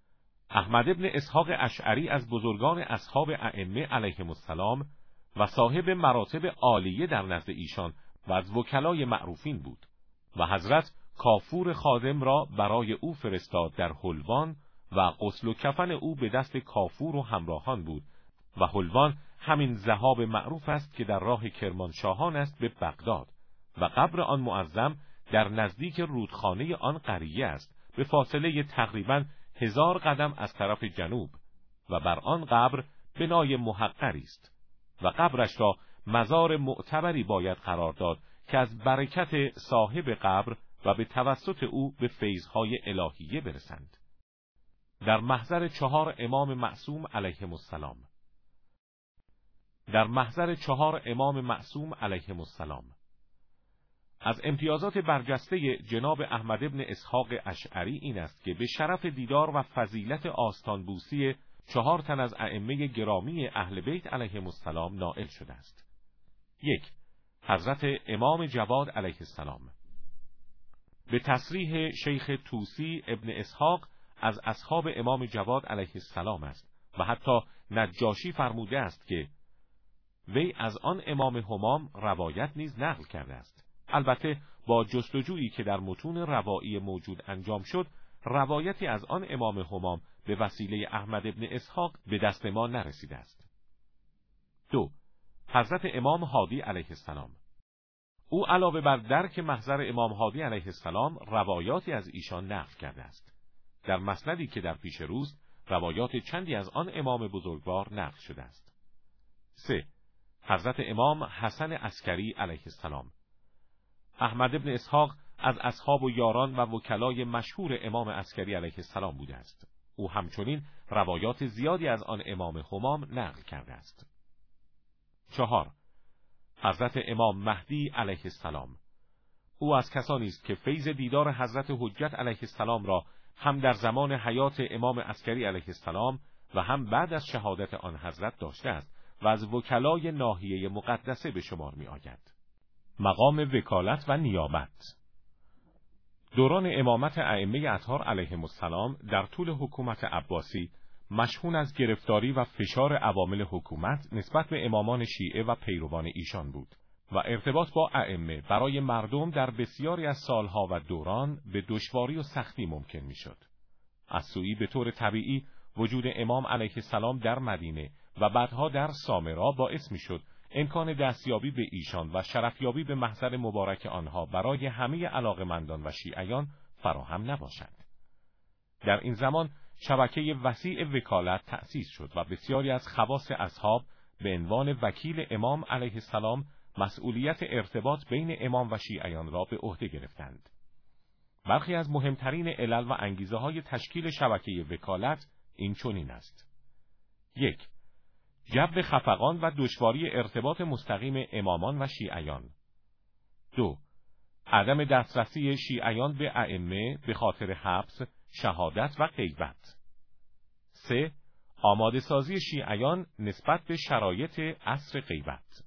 احمد ابن اسحاق اشعری از بزرگان اصحاب ائمه علیهم السلام و صاحب مراتب عالیه در نزد ایشان و از وکلای معروفین بود و حضرت کافور خادم را برای او فرستاد در حلوان و غسل و کفن او به دست کافور و همراهان بود و حلوان همین ذهاب معروف است که در راه کرمانشاهان است به بغداد و قبر آن معظم در نزدیک رودخانه آن قریه است به فاصله تقریباً هزار قدم از طرف جنوب و بر آن قبر بنای محقری است و قبرش را مزار معتبری باید قرار داد که از برکت صاحب قبر و به توسط او به فیضهای الهیه برسند. در محضر چهار امام معصوم علیهم السلام در محضر چهار امام معصوم علیهم السلام از امتیازات برجسته جناب احمد ابن اسحاق اشعری این است که به شرف دیدار و فضیلت آستانبوسی چهار تن از ائمه گرامی اهل بیت علیهم السلام نائل شده است. یک، حضرت امام جواد علیه السلام. به تصریح شیخ طوسی ابن اسحاق از اصحاب امام جواد علیه السلام است و حتی نجاشی فرموده است که وی از آن امام همام روایت نیز نقل کرده است. البته با جستجویی که در متون روایی موجود انجام شد، روایتی از آن امام همام به وسیله احمد ابن اسحاق به دست ما نرسیده است. دو، حضرت امام هادی علیه السلام. او علاوه بر درک محضر امام هادی علیه السلام روایاتی از ایشان نقل کرده است. در مسندی که در پیش روست روایات چندی از آن امام بزرگوار نقل شده است. سه، حضرت امام حسن عسکری علیه السلام. احمد ابن اسحاق از اصحاب و یاران و وکلای مشهور امام عسکری علیه السلام بوده است. او همچنین روایات زیادی از آن امام همام نقل کرده است. چهار، حضرت امام مهدی علیه السلام. او از کسانی است که فیض دیدار حضرت حجت علیه السلام را هم در زمان حیات امام عسکری علیه السلام و هم بعد از شهادت آن حضرت داشته است و از وکلای ناحیه مقدسه به شمار می آید. مقام وکالت و نیابت. دوران امامت ائمه اطهار علیهم السلام در طول حکومت عباسی مشحون از گرفتاری و فشار عوامل حکومت نسبت به امامان شیعه و پیروان ایشان بود و ارتباط با ائمه برای مردم در بسیاری از سالها و دوران به دشواری و سختی ممکن میشد. از سوی به طور طبیعی وجود امام علیه السلام در مدینه و بعدها در سامرا باعث میشد امکان دستیابی به ایشان و شرفیابی به محضر مبارک آنها برای همه علاقمندان و شیعیان فراهم نباشد. در این زمان شبکه وسیع وکالت تأسیس شد و بسیاری از خواص اصحاب به عنوان وکیل امام علیه السلام مسئولیت ارتباط بین امام و شیعیان را به عهده گرفتند. برخی از مهمترین علل و انگیزه های تشکیل شبکه وکالت این چنین است. یک، جو خفقان و دشواری ارتباط مستقیم امامان و شیعیان. دو. عدم دسترسی شیعیان به ائمه به خاطر حبس، شهادت و غیبت. سه. آماده سازی شیعیان نسبت به شرایط عصر غیبت.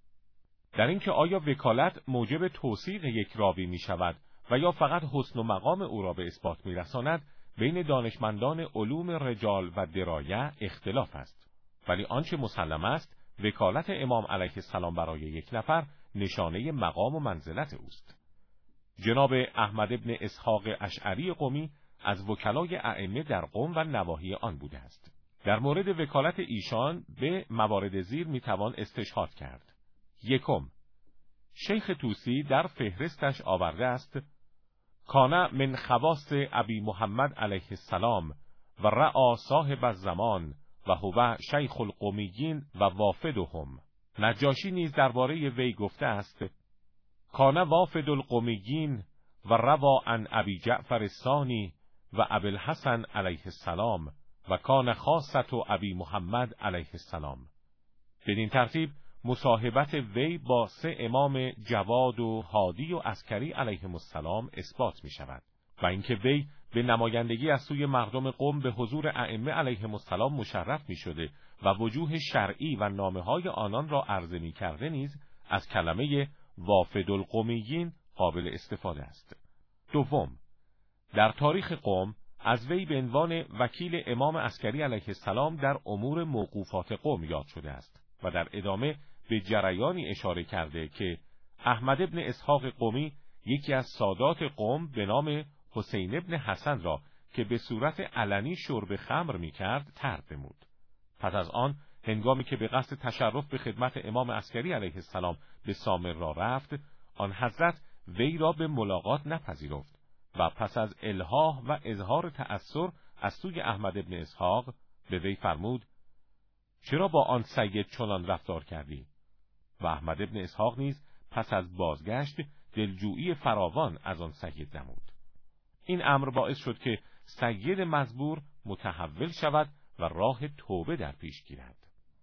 در اینکه آیا وکالت موجب توثیق یک راوی می شود و یا فقط حسن و مقام او را به اثبات می رساند، بین دانشمندان علوم رجال و درایه اختلاف است. ولی آنچه مسلم است، وکالت امام علیه السلام برای یک نفر نشانه مقام و منزلت اوست. جناب احمد ابن اسحاق اشعری قمی از وکلای ائمه در قم و نواحی آن بوده است. در مورد وکالت ایشان به موارد زیر میتوان استشهاد کرد. یکم، شیخ طوسی در فهرستش آورده است: کان من خواص ابی محمد علیه السلام و رعا صاحب الزمان و هو شیخ القمیین و وافدهم. نجاشی نیز درباره وی گفته است: کان وافد القمیین و روا عن ابی جعفر الثانی و ابی الحسن علیه السلام و کان خاصة ابی محمد علیه السلام. بدین ترتیب مصاحبت وی با سه امام جواد و هادی و عسکری علیهم السلام اثبات می شود و اینکه وی به نمایندگی از سوی مردم قم به حضور ائمه علیهم السلام مشرف می شده و وجوه شرعی و نامه های آنان را عرضه می کرده نیز از کلمه وافد القمیین قابل استفاده است. دوم، در تاریخ قم از وی به عنوان وکیل امام عسکری علیه السلام در امور موقوفات قم یاد شده است و در ادامه به جریانی اشاره کرده که احمد ابن اسحاق قمی یکی از سادات قم به نام حسین ابن حسن را که به صورت علنی شرب خمر می کرد طرد نمود. پس از آن هنگامی که به قصد تشرف به خدمت امام عسکری علیه السلام به سامر را رفت، آن حضرت وی را به ملاقات نپذیرفت و پس از الحاح و اظهار تأثر از سوی احمد ابن اسحاق به وی فرمود: چرا با آن سید چنان رفتار کردی؟ و احمد ابن اسحاق نیز پس از بازگشت دلجویی فراوان از آن سید نمود. این امر باعث شد که سید مزبور متحول شود و راه توبه در پیش گیرد.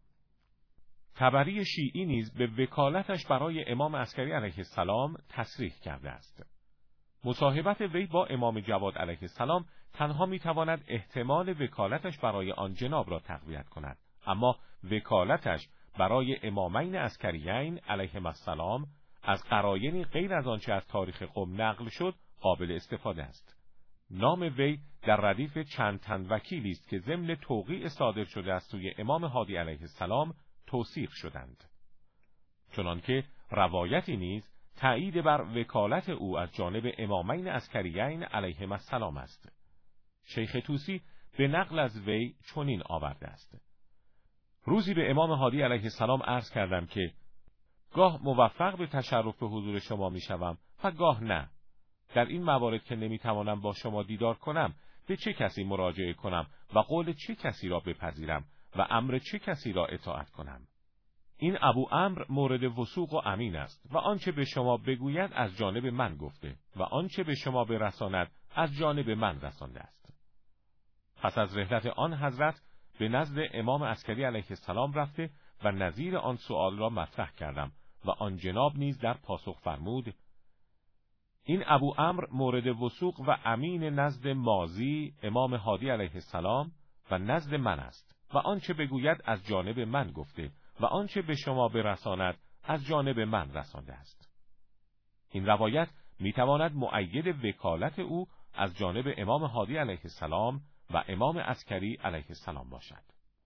طبری شیعی نیز به وکالتش برای امام عسکری علیه السلام تصریح کرده است. مصاحبت وی با امام جواد علیه السلام تنها میتواند احتمال وکالتش برای آن جناب را تقویت کند، اما وکالتش برای امامین عسکریین علیهما السلام از قرائنی غیر از آنچه از تاریخ قم نقل شد قابل استفاده است. نام وی در ردیف چند تن وکیلی است که ضمن توقیع صادر شده از سوی امام هادی علیه السلام توثیق شدند. چنانکه روایتی نیز تأیید بر وکالت او از جانب امامین عسکریین علیهما السلام است. شیخ طوسی به نقل از وی چنین آورده است: روزی به امام هادی علیه السلام عرض کردم که گاه موفق به تشرف به حضور شما می شوم و گاه نه. در این موارد که نمی توانم با شما دیدار کنم، به چه کسی مراجعه کنم و قول چه کسی را بپذیرم و امر چه کسی را اطاعت کنم؟ این ابو عمرو مورد وثوق و امین است و آنچه به شما بگوید از جانب من گفته و آنچه به شما برساند از جانب من رسانده است. پس از رحلت آن حضرت به نزد امام عسکری علیه السلام رفته و نظیر آن سؤال را مطرح کردم و آن جناب نیز در پاسخ فرمود: این ابو عمرو مورد وثوق و امین نزد ماضی امام هادی علیه السلام و نزد من است و آنچه بگوید از جانب من گفته و آنچه به شما برساند از جانب من رسانده است. این روایت میتواند مؤید وکالت او از جانب امام هادی علیه السلام و امام عسکری علیه السلام باشد.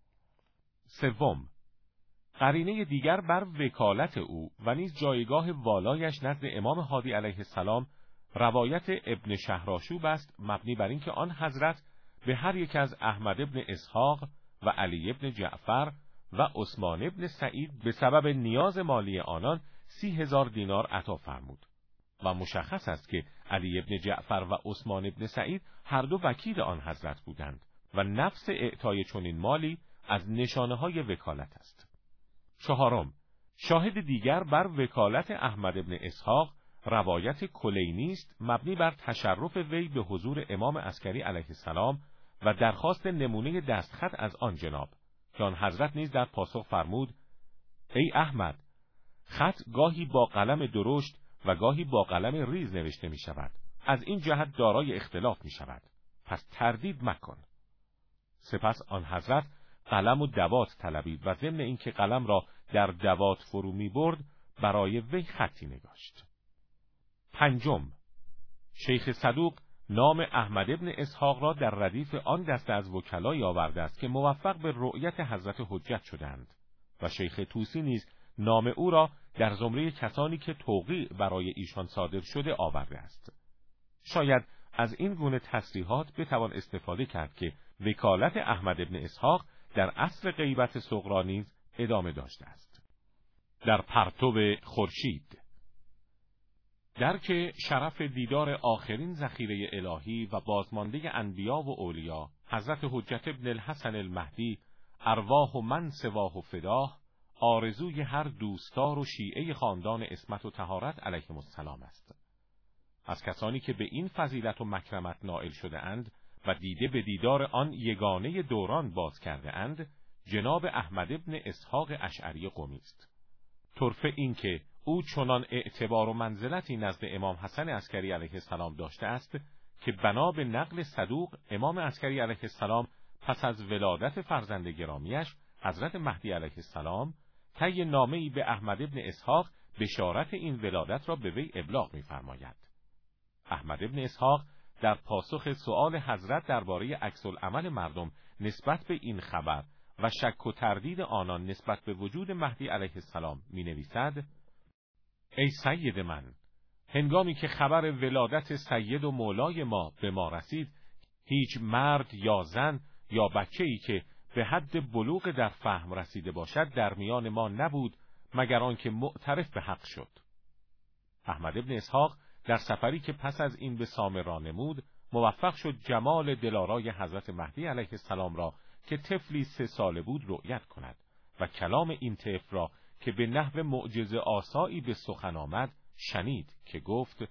سوم، قرینه دیگر بر وکالت او و نیز جایگاه والایش نزد امام هادی علیه السلام روایت ابن شهرآشوب است، مبنی بر اینکه آن حضرت به هر یک از احمد ابن اسحاق و علی ابن جعفر و عثمان ابن سعید به سبب نیاز مالی آنان سی هزار دینار عطا فرمود و مشخص است که علی ابن جعفر و عثمان ابن سعید هر دو وکیل آن حضرت بودند و نفس اعطای چنین مالی از نشانه های وکالت است. چهارم، شاهد دیگر بر وکالت احمد ابن اسحاق روایت کلینی است، مبنی بر تشرف وی به حضور امام عسکری علیه السلام و درخواست نمونه دستخط از آن جناب که آن حضرت نیز در پاسخ فرمود: ای احمد، خط گاهی با قلم درشت و گاهی با قلم ریز نوشته می شود. از این جهت دارای اختلاف می شود. پس تردید مکن. سپس آن حضرت قلم و دوات طلبید و ضمن اینکه قلم را در دوات فرو می برد برای وی خطی نگاشت. پنجم، شیخ صدوق نام احمد ابن اسحاق را در ردیف آن دسته از وکلای آورده است که موفق به رؤیت حضرت حجت شدند و شیخ طوسی نیز نام او را در زمره کسانی که توقیع برای ایشان صادر شده آورده است. شاید از این گونه تصریحات بتوان استفاده کرد که وکالت احمد ابن اسحاق در عصر غیبت صغرا نیز ادامه داشته است. در پرتو خورشید. درک شرف دیدار آخرین ذخیره الهی و بازمانده انبیا و اولیا حضرت حجت ابن الحسن المهدی ارواح من سواه و فداه آرزوی هر دوستدار و شیعه خاندان عصمت و طهارت علیهم السلام است. از کسانی که به این فضیلت و مکرمت نائل شده اند و دیده به دیدار آن یگانه دوران باز کرده اند، جناب احمد ابن اسحاق اشعری قمی است. طرفه این که او چنان اعتبار و منزلتی نزد امام حسن عسکری علیه السلام داشته است که بنا به نقل صدوق امام عسکری علیه السلام پس از ولادت فرزند گرامیش حضرت مهدی علیه السلام طی نامه‌ای به احمد ابن اسحاق بشارت این ولادت را به وی ابلاغ می‌فرماید. احمد ابن اسحاق در پاسخ سؤال حضرت درباره عکس العمل مردم نسبت به این خبر و شک و تردید آنان نسبت به وجود مهدی علیه السلام می‌نویسد: ای سید من، هنگامی که خبر ولادت سید و مولای ما به ما رسید، هیچ مرد یا زن یا بچه‌ای که به حد بلوغ در فهم رسیده باشد در میان ما نبود مگر آنکه معترف به حق شد. احمد ابن اسحاق در سفری که پس از این به سامرا نمود موفق شد جمال دلارای حضرت مهدی علیه السلام را که طفلی سه ساله بود رؤیت کند و کلام این طفل را که به نحو معجزه آسایی به سخن آمد شنید که گفت: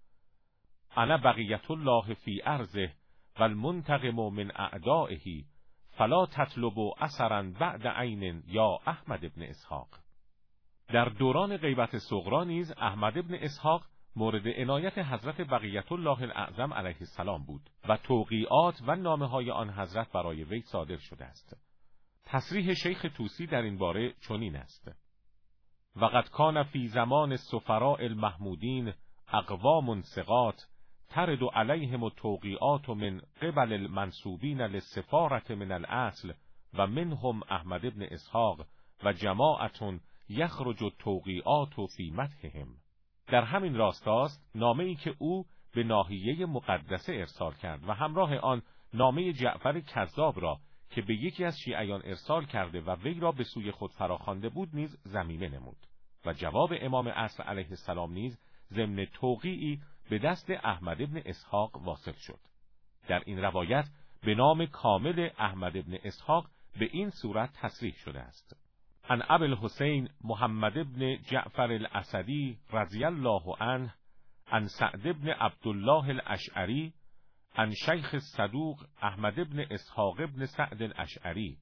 انا بقیت الله فی ارضه و المنتقم من اعدائه فلا تطلبوا اثرا بعد عین یا احمد ابن اسحاق. در دوران غیبت صغرا نیز احمد ابن اسحاق مورد عنایت حضرت بقیت الله الاعظم علیه السلام بود و توقیعات و نامه‌های آن حضرت برای وی صادر شده است. تصریح شیخ طوسی در این باره چنین است: وقد کان فی زمان السفراء المحمودین اقوام ثقات ترد علیهم التوقیعات من قبل المنسوبین للسفارة من الاصل و منهم احمد ابن اسحاق و جماعة یخرج التوقیعات فی مدحهم. در همین راستاست نامه‌ای که او به ناحیه مقدسه ارسال کرد و همراه آن نامه جعفر کذاب را که به یکی از شیعیان ارسال کرده و وی را به سوی خود فراخوانده بود نیز ضمیمه نمود و جواب امام عصر علیه السلام نیز ضمن توقیعی به دست احمد ابن اسحاق واصل شد. در این روایت به نام کامل احمد ابن اسحاق به این صورت تصریح شده است: عن ابی الحسین محمد ابن جعفر الاسدی رضی الله عنه عن سعد ابن عبدالله الاشعری عن شیخ الصدوق احمد ابن اسحاق ابن سعد الاشعری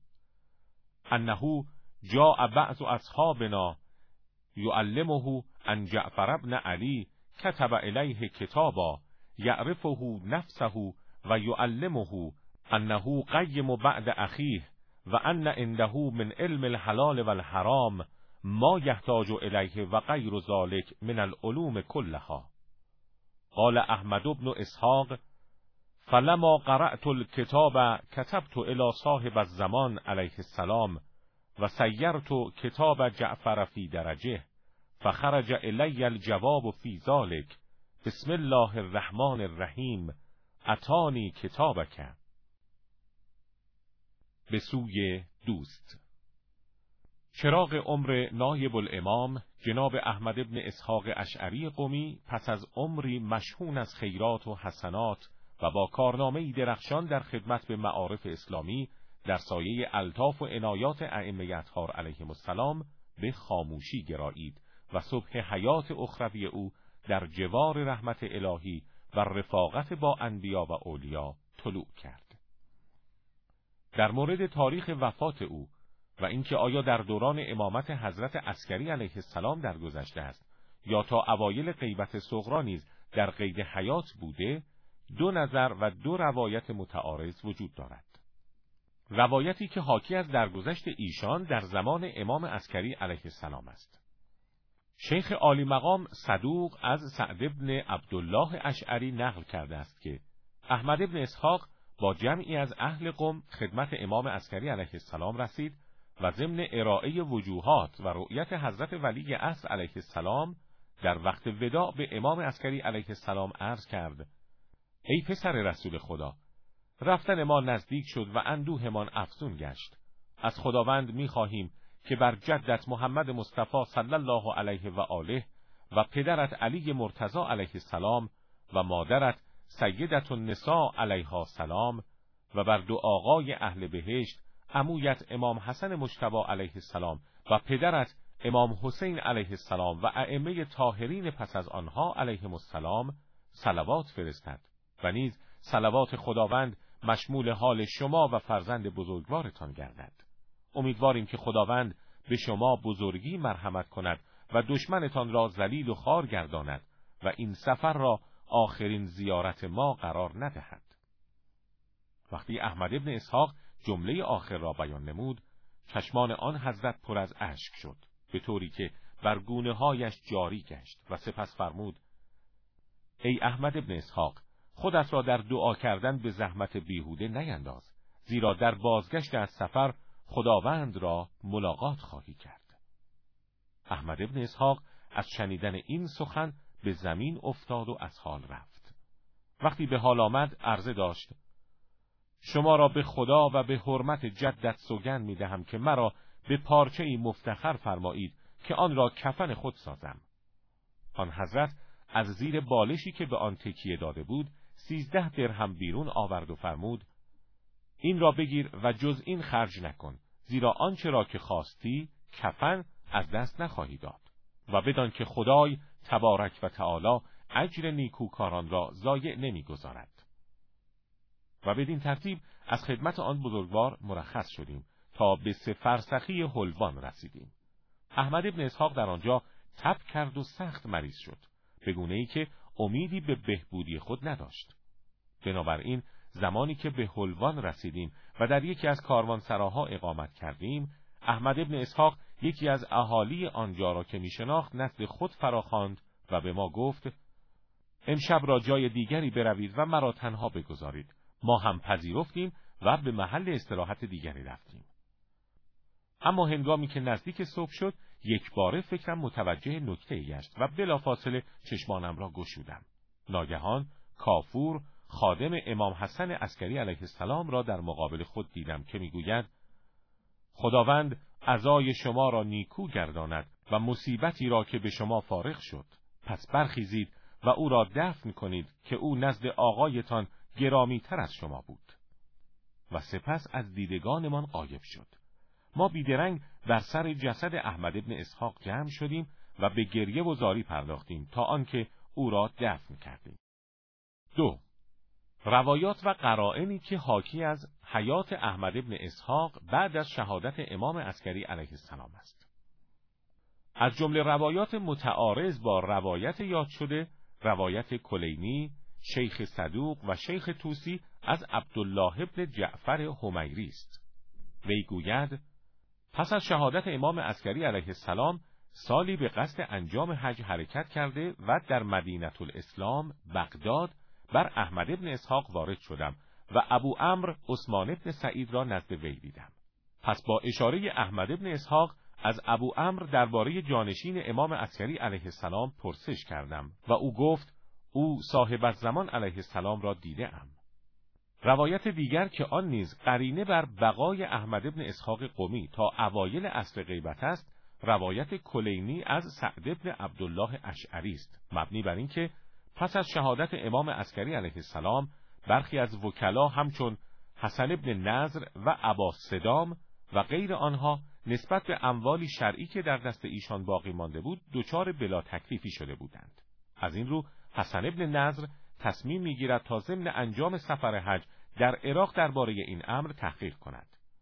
انه جاء بعض اصحابنا يعلمه عن جعفر ابن علی كتب الیه کتابا یعرفه نفسه و یعلمه انه قیم بعد اخیه و ان عنده من علم الحلال والحرام ما يحتاج الیه و غیر ذلك من العلوم كلها. قال احمد بن اسحاق فلما قرأت الكتاب كتبت الى صاحب الزمان علیه السلام و سیرت کتاب جعفر فی درجه فخرج الی الجواب فی ذلك بسم الله الرحمن الرحیم اتانی کتابک. به سوی دوست. چراغ عمر نایب الامام جناب احمد ابن اسحاق اشعری قمی پس از عمری مشحون از خیرات و حسنات و با کارنامه‌ای درخشان در خدمت به معارف اسلامی در سایه الطاف و عنایات ائمه اطهار علیهم السلام به خاموشی گرایید و صبح حیات اخروی او در جوار رحمت الهی و رفاقت با انبیا و اولیا طلوع کرد. در مورد تاریخ وفات او و اینکه آیا در دوران امامت حضرت عسکری علیه السلام درگذشته است یا تا اوایل غیبت صغرا نیز در قید حیات بوده، دو نظر و دو روایت متعارض وجود دارد. روایتی که حاکی از درگذشت ایشان در زمان امام عسکری علیه السلام است. شیخ عالی مقام صدوق از سعد بن عبدالله اشعری نقل کرده است که احمد بن اسحاق با جمعی از اهل قم خدمت امام عسکری علیه السلام رسید و ضمن ارائه وجوهات و رؤیت حضرت ولی عصر علیه السلام در وقت وداع به امام عسکری علیه السلام عرض کرد: ای پسر رسول خدا، رفتن ما نزدیک شد و اندوهمان افزون گشت. از خداوند می‌خواهیم که بر جدت محمد مصطفی صلی الله علیه و آله و پدرت علی مرتضی علیه السلام و مادرت سیدت النساء علیها السلام و بر دو آقای اهل بهشت، عمویت امام حسن مجتبی علیه السلام و پدرت امام حسین علیه السلام و ائمه طاهرین پس از آنها علیهم السلام صلوات فرستد و نیز صلوات خداوند مشمول حال شما و فرزند بزرگوارتان گردد. امیدواریم که خداوند به شما بزرگی مرحمت کند و دشمنتان را ذلیل و خوار گرداند و این سفر را آخرین زیارت ما قرار ندهد. وقتی احمد بن اسحاق جمله آخر را بیان نمود، چشمان آن حضرت پر از اشک شد، به طوری که بر گونه هایش جاری گشت و سپس فرمود: ای احمد بن اسحاق، خودت را در دعا کردن به زحمت بیهوده نینداز، زیرا در بازگشت از سفر خداوند را ملاقات خواهی کرد. احمد بن اسحاق از شنیدن این سخن به زمین افتاد و از حال رفت. وقتی به حال آمد عرضه داشت: شما را به خدا و به حرمت جدت سوگند می دهم که مرا به پارچه‌ای مفتخر فرمایید که آن را کفن خود سازم. آن حضرت از زیر بالشی که به آن تکیه داده بود سیزده درهم بیرون آورد و فرمود: این را بگیر و جز این خرج نکن، زیرا آنچه را که خواستی کفن از دست نخواهی داد و بدان که خدای تبارک و تعالی اجر نیکوکاران را ضایع نمی‌گذارد. و بدین ترتیب از خدمت آن بزرگوار مرخص شدیم تا به سه فرسخی حلوان رسیدیم. احمد بن اسحاق در آنجا تب کرد و سخت مریض شد، به گونه‌ای که امیدی به بهبودی خود نداشت. بنابراین زمانی که به حلوان رسیدیم و در یکی از کاروانسراها اقامت کردیم، احمد بن اسحاق یکی از اهالی آنجا را که میشناخت نزد خود فراخواند و به ما گفت: امشب را جای دیگری بروید و مرا تنها بگذارید. ما هم پذیرفتیم و به محل استراحت دیگری رفتیم. اما هنگامی که نزدیک صبح شد، یک باره فکرم متوجه نکته‌ای گشت و بلافاصله چشمانم را گشودم. ناگهان کافور خادم امام حسن عسکری علیه السلام را در مقابل خود دیدم که میگوید: خداوند عزای شما را نیکو گرداند و مصیبتی را که به شما فارغ شد، پس برخیزید و او را دفن کنید که او نزد آقایتان گرامی تر از شما بود. و سپس از دیدگانمان غایب شد. ما بیدرنگ بر سر جسد احمد بن اسحاق جمع شدیم و به گریه و زاری پرداختیم تا آنکه او را دفن کردیم. دو. روایات و قرائنی که حاکی از حیات احمد بن اسحاق بعد از شهادت امام عسکری علیه السلام است. از جمله روایات متعارض با روایت یاد شده، روایت کلینی، شیخ صدوق و شیخ طوسی از عبدالله ابن جعفر حمیری است. وی گوید: پس از شهادت امام عسکری علیه السلام سالی به قصد انجام حج حرکت کرده و در مدینه الاسلام بغداد بر احمد بن اسحاق وارد شدم و ابو عمرو عثمان بن سعید را نزد وی دیدم. پس با اشاره احمد بن اسحاق از ابو عمرو درباره جانشین امام عسکری علیه السلام پرسش کردم و او گفت: او صاحب الزمان علیه السلام را دیده ام. روایت دیگر که آن نیز قرینه بر بقای احمد بن اسحاق قمی تا اوایل عصر غیبت است، روایت کلینی از سعد بن عبدالله اشعری است، مبنی بر این که پس از شهادت امام عسکری علیه السلام برخی از وکلا همچون حسن بن نضر و ابا صدام و غیر آنها نسبت به اموالی شرعی که در دست ایشان باقی مانده بود دچار بلا تکلیفی شده بودند. از این رو حسن بن نضر تصمیم میگیرد تا ضمن انجام سفر حج در عراق درباره این امر تحقیق کند.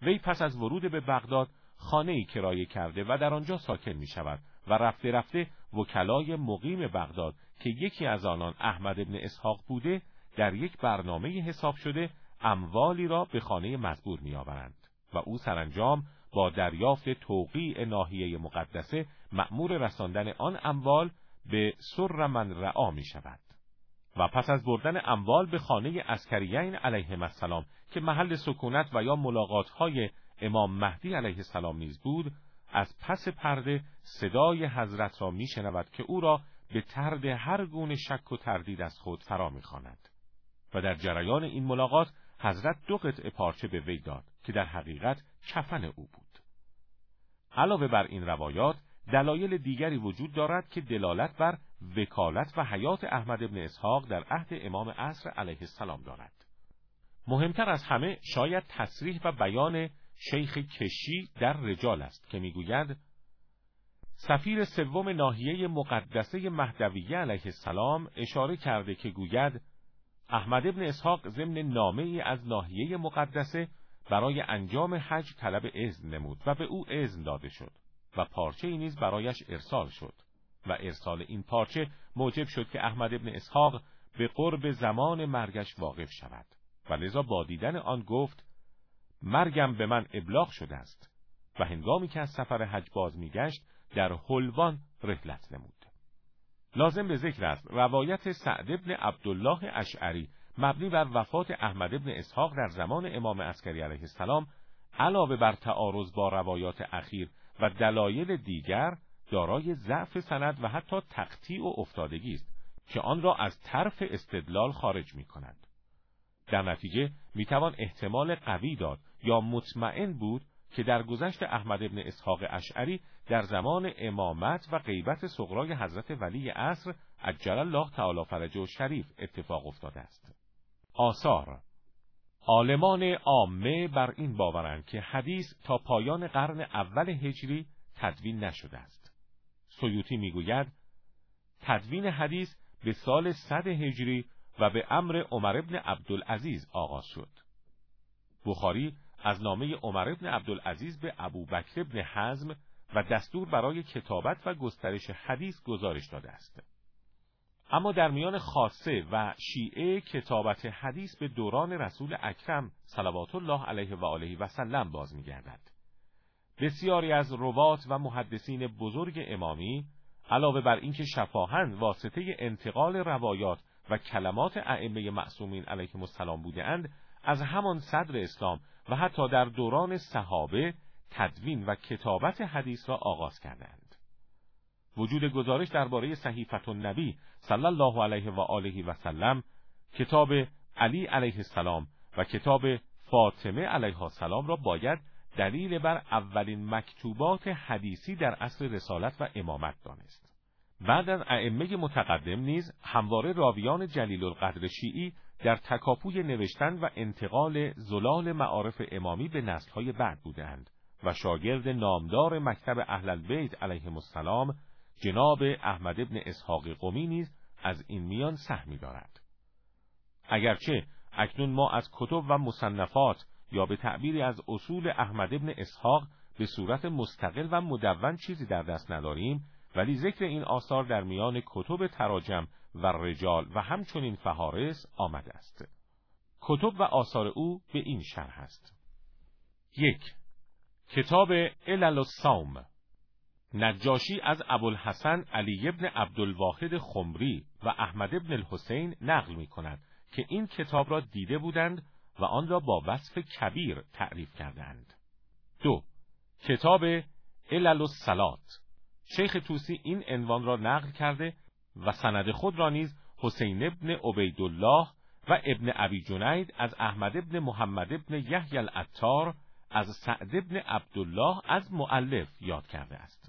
وی پس از ورود به بغداد خانه‌ای کرایه کرده و در آنجا ساکن می شود و رفته رفته وکلای مقیم بغداد که یکی از آنان احمد ابن اسحاق بوده در یک برنامه حساب شده اموالی را به خانه مزبور می آورند و او سرانجام با دریافت توقیع ناحیه مقدسه مأمور رساندن آن اموال به سر من رعا می شود و پس از بردن اموال به خانه عسکریین علیهم السلام که محل سکونت و یا ملاقات‌های امام مهدی علیه السلام نیز بود، از پس پرده صدای حضرت را می شنود که او را به طرد هر گونه شک و تردید از خود فرا می خواند. و در جریان این ملاقات حضرت دو قطعه پارچه به وی داد که در حقیقت کفن او بود. علاوه بر این روایات دلایل دیگری وجود دارد که دلالت بر وکالت و حیات احمد ابن اسحاق در عهد امام عصر علیه السلام دارد. مهمتر از همه شاید تصریح و بیان شیخ کشی در رجال است که میگوید سفیر سوم ناحیه مقدسه مهدویه علیه السلام اشاره کرده که گوید احمد ابن اسحاق ضمن نامه ای از ناحیه مقدسه برای انجام حج طلب اذن نمود و به او اذن داده شد و پارچه ای نیز برایش ارسال شد و ارسال این پارچه موجب شد که احمد ابن اسحاق به قرب زمان مرگش واقف شود و لذا با دیدن آن گفت مرگم به من ابلاغ شده است و هنگامی که از سفر حج باز میگشت در حلوان رحلت نمود. لازم به ذکر است روایت سعد ابن عبدالله اشعری مبنی بر وفات احمد ابن اسحاق در زمان امام عسکری علیه السلام علاوه بر تعارض با روایات اخیر و دلایل دیگر دارای ضعف سند و حتی تقطیع و افتادگی است که آن را از طرف استدلال خارج می کند. در نتیجه می توان احتمال قوی داد یا مطمئن بود که در گذشت احمد ابن اسحاق اشعری در زمان امامت و غیبت صغرای حضرت ولی عصر عجل الله تعالی فرجه شریف اتفاق افتاده است. آثار عالمان عامه بر این باورند که حدیث تا پایان قرن اول هجری تدوین نشده است. سیوطی میگوید تدوین حدیث به سال صد هجری و به امر عمر ابن عبدالعزیز آغاز شد. بخاری از نامه عمر ابن عبدالعزیز به ابوبکر ابن حزم و دستور برای کتابت و گسترش حدیث گزارش داده است. اما در میان خاصه و شیعه کتابت حدیث به دوران رسول اکرم صلوات الله علیه و آله و سلم باز می‌گردد. بسیاری از روات و محدثین بزرگ امامی علاوه بر اینکه شفاهاً واسطه انتقال روایات و کلمات ائمه معصومین علیهم السلام بودند، از همان صدر اسلام و حتی در دوران صحابه تدوین و کتابت حدیث را آغاز کردند. وجود گزارش درباره صحیفه النبی صلی الله علیه و آله و سلم، کتاب علی علیه السلام و کتاب فاطمه علیها السلام را باید دلیل بر اولین مکتوبات حدیثی در عصر رسالت و امامت دانست. بعد از ائمه متقدم نیز همواره راویان جلیل القدر شیعی در تکاپوی نوشتن و انتقال زلال معارف امامی به نسل‌های بعد بودند و شاگرد نامدار مکتب اهل البیت علیهم السلام جناب احمد ابن اسحاق قمی نیز از این میان سهمی دارد. اگرچه اکنون ما از کتب و مصنفات یا به تعبیری از اصول احمد ابن اسحاق به صورت مستقل و مدون چیزی در دست نداریم، ولی ذکر این آثار در میان کتب تراجم و رجال و همچنین فهارس آمده است. کتب و آثار او به این شرح است: یک. کتاب علل الصوم. نجاشی از ابوالحسن علی ابن عبدالواحد خمری و احمد ابن الحسین نقل می کند که این کتاب را دیده بودند و آن را با وصف کبیر تعریف کردند. دو. کتاب علل الصلات. شیخ طوسی این عنوان را نقل کرده و سند خود را نیز حسین ابن عبیدالله و ابن ابی جنید از احمد ابن محمد ابن یحیی العطار از سعد ابن عبدالله از مؤلف یاد کرده است.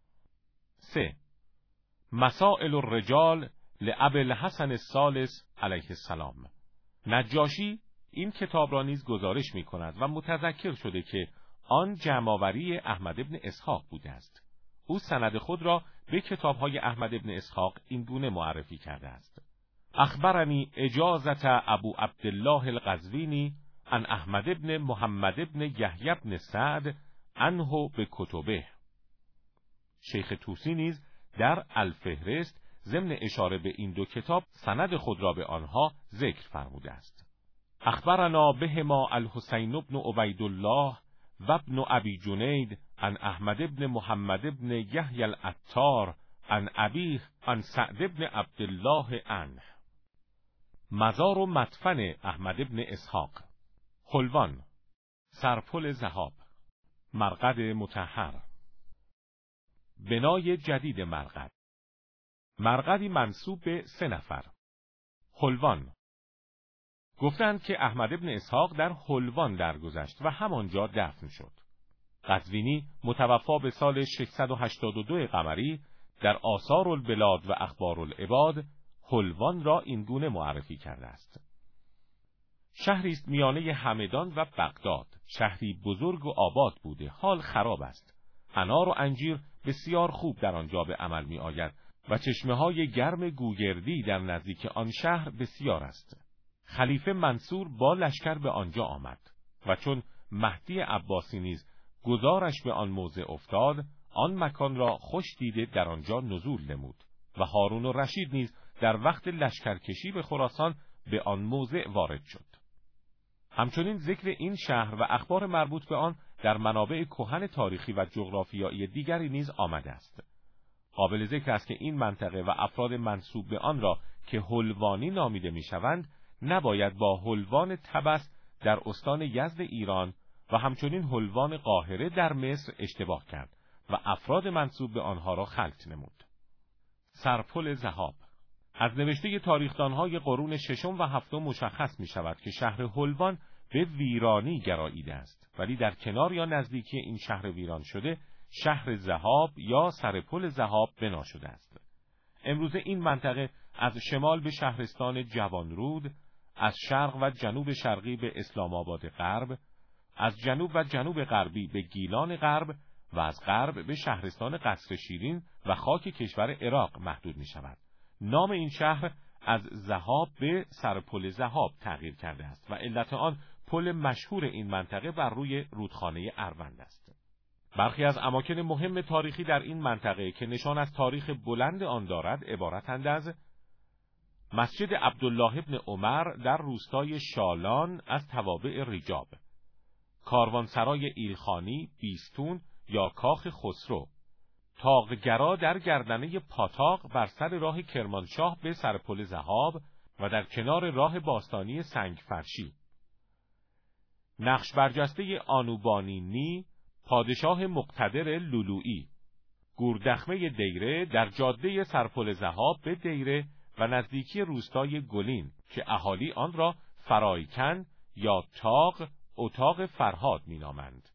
سه. مسائل الرجال لابی الحسن الثالث علیه السلام. نجاشی این کتاب را نیز گزارش می کند و متذکر شده که آن جمع‌آوری احمد ابن اسحاق بوده است. او سند خود را به کتاب‌های احمد ابن اسحاق این گونه معرفی کرده است: اخبرنی اجازت ابو عبدالله القزوینی عن احمد ابن محمد ابن یحیی ابن سعد عنه به کتبه. شیخ طوسی نیز در الفهرست ضمن اشاره به این دو کتاب سند خود را به آنها ذکر فرموده است. اخبرنا بهما الحسین بن عبیدالله و ابن ابی جنید عن احمد ابن محمد ابن یحیی العطار عن ابیه عن سعد ابن عبدالله عنه. مزار و مدفن احمد ابن اسحاق. حلوان، سرپل ذهاب، مرقد مطهر. بنای جدید مرقد. مرقدی منسوب به سه نفر. حلوان. گفتند که احمد ابن اسحاق در حلوان درگذشت و همانجا دفن شد. قزوینی متوفا به سال ششصد و هشتاد و دو قمری در آثار البلاد و اخبار العباد حلوان را این گونه معرفی کرده است: شهری است میانه همدان و بغداد، شهری بزرگ و آباد بوده، حال خراب است. انار و انجیر بسیار خوب در آنجا به عمل می آید و چشمه‌های گرم گوگردی در نزدیک آن شهر بسیار است. خلیفه منصور با لشکر به آنجا آمد و چون مهدی عباسی نیز گذارش به آن موضع افتاد، آن مکان را خوش دیده در آنجا نزول نمود و هارون و رشید نیز در وقت لشکرکشی به خراسان به آن موضع وارد شد. همچنین ذکر این شهر و اخبار مربوط به آن در منابع کهن تاریخی و جغرافیایی دیگری نیز آمده است. قابل ذکر است که این منطقه و افراد منسوب به آن را که حلوانی نامیده میشوند نباید با حلوان طبس در استان یزد ایران و همچنین حلوان قاهره در مصر اشتباه کرد و افراد منسوب به آنها را خلط نمود. سرپل ذهاب. از نوشته تاریخدانهای قرون ششم و هفتم مشخص می شود که شهر حلوان به ویرانی گراییده است، ولی در کنار یا نزدیکی این شهر ویران شده شهر ذهاب یا سرپل ذهاب بنا شده است. امروز این منطقه از شمال به شهرستان جوانرود، از شرق و جنوب شرقی به اسلام آباد غرب، از جنوب و جنوب غربی به گیلان غرب و از غرب به شهرستان قصر شیرین و خاک کشور عراق محدود می شود. نام این شهر از ذهاب به سرپل ذهاب تغییر کرده است و علت آن پل مشهور این منطقه بر روی رودخانه اروند است. برخی از اماکن مهم تاریخی در این منطقه که نشان از تاریخ بلند آن دارد عبارتند از مسجد عبدالله ابن عمر در روستای شالان از توابع ریجاب، کاروانسرای ایلخانی، بیستون یا کاخ خسرو، طاقگرا در گردنه پاتاق بر سر راه کرمانشاه به سرپل ذهاب و در کنار راه باستانی سنگ فرشی، نقش برجسته آنوبانینی پادشاه مقتدر لولویی، گوردخمه دیره در جاده سرپل ذهاب به دیره و نزدیکی روستای گلین که اهالی آن را فرایکن یا تاق اتاق فرهاد می نامند.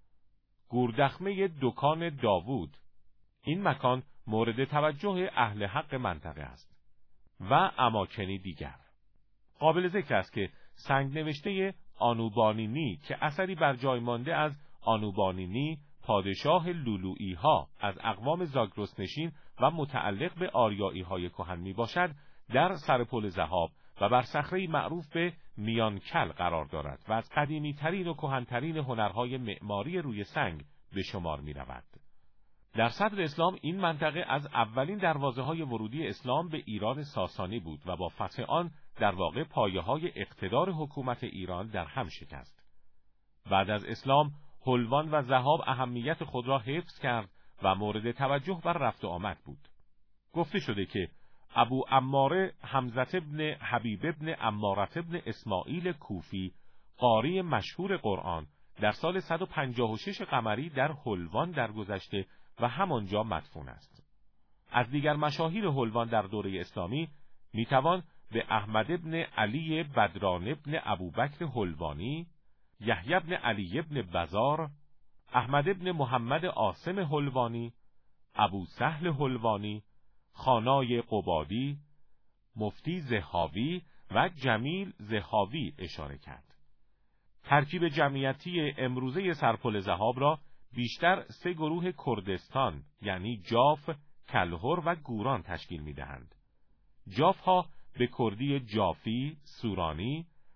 گوردخمه دکان داوود، این مکان مورد توجه اهل حق منطقه است و اماکنی دیگر. قابل ذکر است که سنگ نوشته آنوبانینی که اثری بر جای مانده از آنوبانینی پادشاه لولویی ها از اقوام زاگرس نشین و متعلق به آریایی های کهن می باشد در سرپل ذهاب و بر صخره معروف به میانکل قرار دارد و از قدیمی ترین و کهن‌ترین هنرهای معماری روی سنگ به شمار می رود. در صدر اسلام این منطقه از اولین دروازه های ورودی اسلام به ایران ساسانی بود و با فتح آن در واقع پایه های اقتدار حکومت ایران در هم شکست. بعد از اسلام حلوان و ذهاب اهمیت خود را حفظ کرد و مورد توجه بر رفت و آمد بود. گفته شده که ابو عماره حمزه ابن حبیب ابن عماره ابن اسماعیل کوفی قاری مشهور قرآن در سال صد و پنجاه و شش قمری در حلوان درگذشته و همانجا مدفون است. از دیگر مشاهیر حلوان در دوره اسلامی میتوان به احمد ابن علی بدران ابن ابوبکر حلوانی، یحیی ابن علی ابن بزار، احمد ابن محمد عاصم حلوانی، ابو سهل حلوانی، خانای قبادی، مفتی زهاوی و جمیل زهاوی اشاره کرد. ترکیب جمعیتی امروزه سرپل ذهاب را بیشتر سه گروه کردستان یعنی جاف، کلهر و گوران تشکیل می دهند. جاف ها به کردی جافی، سورانی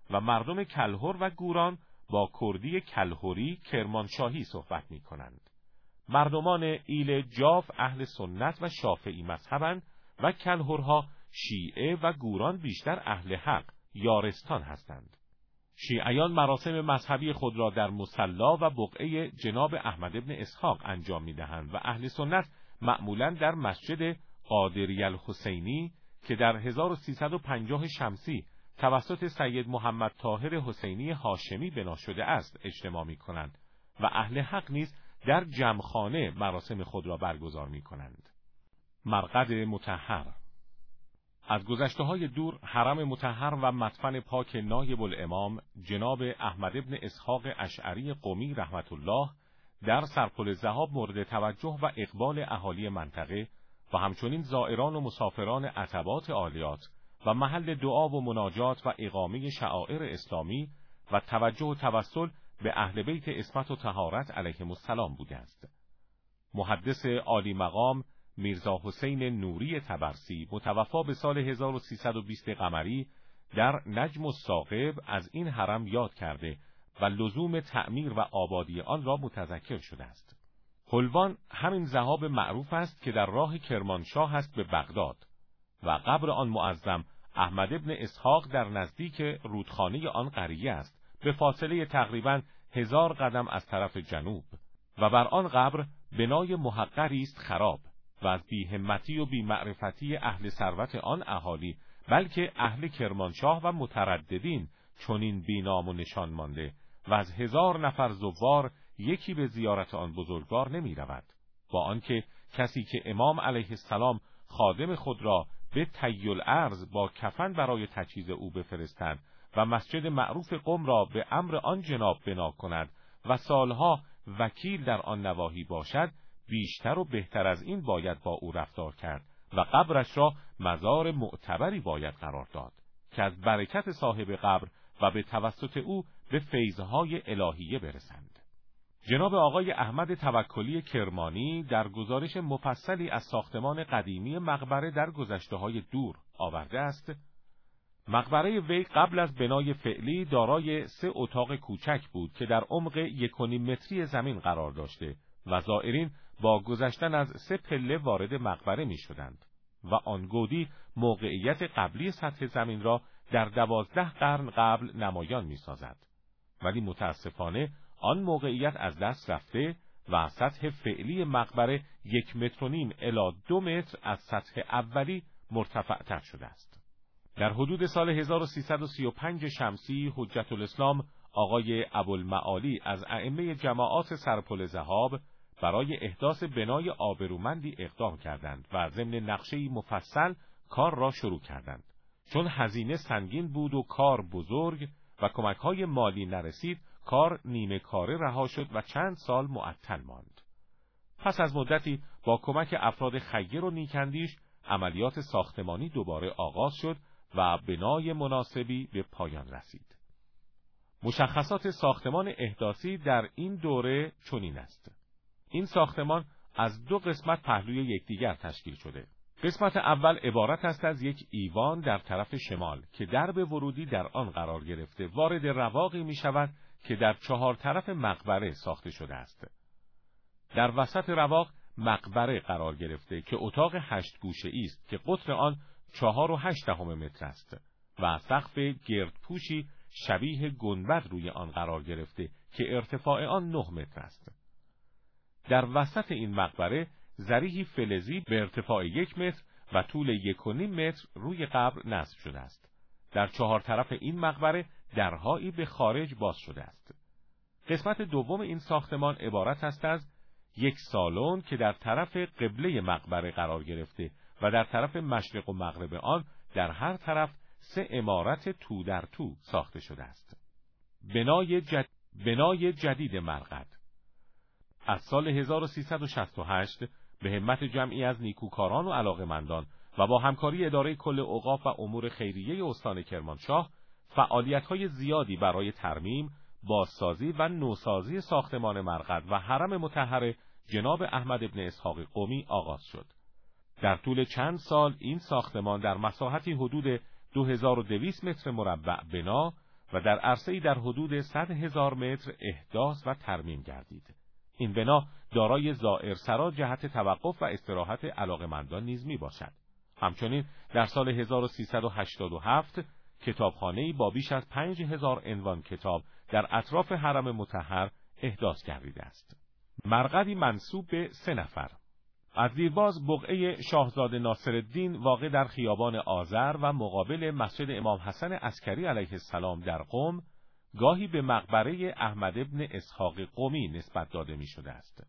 و مردم کلهر و گوران با کردی کلهری کرمانشاهی صحبت می کنند. مردمان ایل جاف اهل سنت و شافعی مذهبند و کلهرها شیعه و گوران بیشتر اهل حق یارستان هستند. شیعیان مراسم مذهبی خود را در مصلا و بقعه جناب احمد ابن اسحاق انجام می دهند و اهل سنت معمولاً در مسجد قادری الحسینی که در هزار و سیصد و پنجاه شمسی توسط سید محمد طاهر حسینی هاشمی بنا شده است اجتماع می کنند و اهل حق نیز در جمعخانه مراسم خود را برگزار می کنند. مرقد مطهر. از گذشته‌های دور حرم مطهر و مدفن پاک نایب الامام جناب احمد ابن اسحاق اشعری قمی رحمت الله در سرپل ذهاب مورد توجه و اقبال اهالی منطقه و همچنین زائران و مسافران عتبات عالیات و محل دعا و مناجات و اقامه شعائر اسلامی و توجه و توسل به اهل بیت عصمت و طهارت علیهم السلام بوده است. محدث عالی مقام میرزا حسین نوری طبرسی متوفا به سال هزار و سیصد و بیست قمری در نجم الثاقب از این حرم یاد کرده و لزوم تعمیر و آبادی آن را متذکر شده است. حلوان همین ذهاب معروف است که در راه کرمانشاه است به بغداد و قبر آن معظم احمد ابن اسحاق در نزدیک رودخانه آن قریه است به فاصله تقریباً هزار قدم از طرف جنوب و بر آن قبر بنای محقری است خراب و از بی‌همتی و بی‌معرفتی اهل ثروت آن اهالی بلکه اهل کرمانشاه و مترددین چنین بی‌نام و نشان مانده و از هزار نفر زوار یکی به زیارت آن بزرگوار نمی رود، با آنکه کسی که امام علیه السلام خادم خود را به طی الارض با کفن برای تجهیز او بفرستند و مسجد معروف قم را به امر آن جناب بنا کند و سالها وکیل در آن نواحی باشد، بیشتر و بهتر از این باید با او رفتار کرد و قبرش را مزار معتبری باید قرار داد که از برکت صاحب قبر و به توسط او به فیضهای الهیه برسند. جناب آقای احمد توکلی کرمانی در گزارش مفصلی از ساختمان قدیمی مقبره در گذشته‌های دور آورده است: مقبره وی قبل از بنای فعلی دارای سه اتاق کوچک بود که در عمق یک و نیم متری زمین قرار داشته و زائرین با گذشتن از سه پله وارد مقبره می شدند و آن گودی موقعیت قبلی سطح زمین را در دوازده قرن قبل نمایان می سازد. ولی متاسفانه آن موقعیت از دست رفته و سطح فعلی مقبره یک متر و نیم الی دو متر از سطح اولی مرتفع‌تر شده است. در حدود سال هزار و سیصد و سی و پنج شمسی حجت الاسلام آقای ابوالمعالی از ائمه جماعات سرپل ذهاب برای احداث بنای آبرومندی اقدام کردند و ضمن نقشه‌ای مفصل کار را شروع کردند. چون هزینه سنگین بود و کار بزرگ و کمک‌های مالی نرسید، کار نیمه کاره رها شد و چند سال معطل ماند. پس از مدتی با کمک افراد خیر و نیکندیش عملیات ساختمانی دوباره آغاز شد و بنای مناسبی به پایان رسید. مشخصات ساختمان احداثی در این دوره چنین است: این ساختمان از دو قسمت پهلوی یکدیگر تشکیل شده. قسمت اول عبارت است از یک ایوان در طرف شمال که درب ورودی در آن قرار گرفته وارد رواقی می شود که در چهار طرف مقبره ساخته شده است. در وسط رواق مقبره قرار گرفته که اتاق هشت گوشه است که قطر آن چهار و هشت دهم متر است و سقف گردپوشی شبیه گنبد روی آن قرار گرفته که ارتفاع آن نه متر است. در وسط این مقبره ذریحی فلزی به ارتفاع یک متر و طول یک و نیم متر روی قبر نصب شده است. در چهار طرف این مقبره درهایی به خارج باز شده است. قسمت دوم این ساختمان عبارت است از یک سالن که در طرف قبله مقبره قرار گرفته و در طرف مشرق و مغرب آن در هر طرف سه عمارت تو در تو ساخته شده است. بنای, جد... بنای جدید مرقد از سال هزار و سیصد و شصت و هشت به همت جمعی از نیکوکاران و علاقه‌مندان و با همکاری اداره کل اوقاف و امور خیریه استان کرمانشاه فعالیت‌های زیادی برای ترمیم، بازسازی و نوسازی ساختمان مرقد و حرم مطهر جناب احمد ابن اسحاق قمی آغاز شد. در طول چند سال این ساختمان در مساحتی حدود دو هزار و دویست متر مربع بنا و در عرصه‌ای در حدود صد هزار متر احداث و ترمیم گردید. این بنا دارای زائرسرا جهت توقف و استراحت علاقمندان نیز می باشد. همچنین در سال هزار و سیصد و هشتاد و هفت کتابخانه‌ای با بیش از پنج هزار عنوان کتاب در اطراف حرم مطهر احداث گردیده است. مرقدی منسوب به سه نفر. از دیرباز بقعه شاهزاده ناصرالدین واقع در خیابان آذر و مقابل مسجد امام حسن عسکری علیه السلام در قم گاهی به مقبره احمد ابن اسحاق قمی نسبت داده می شده است.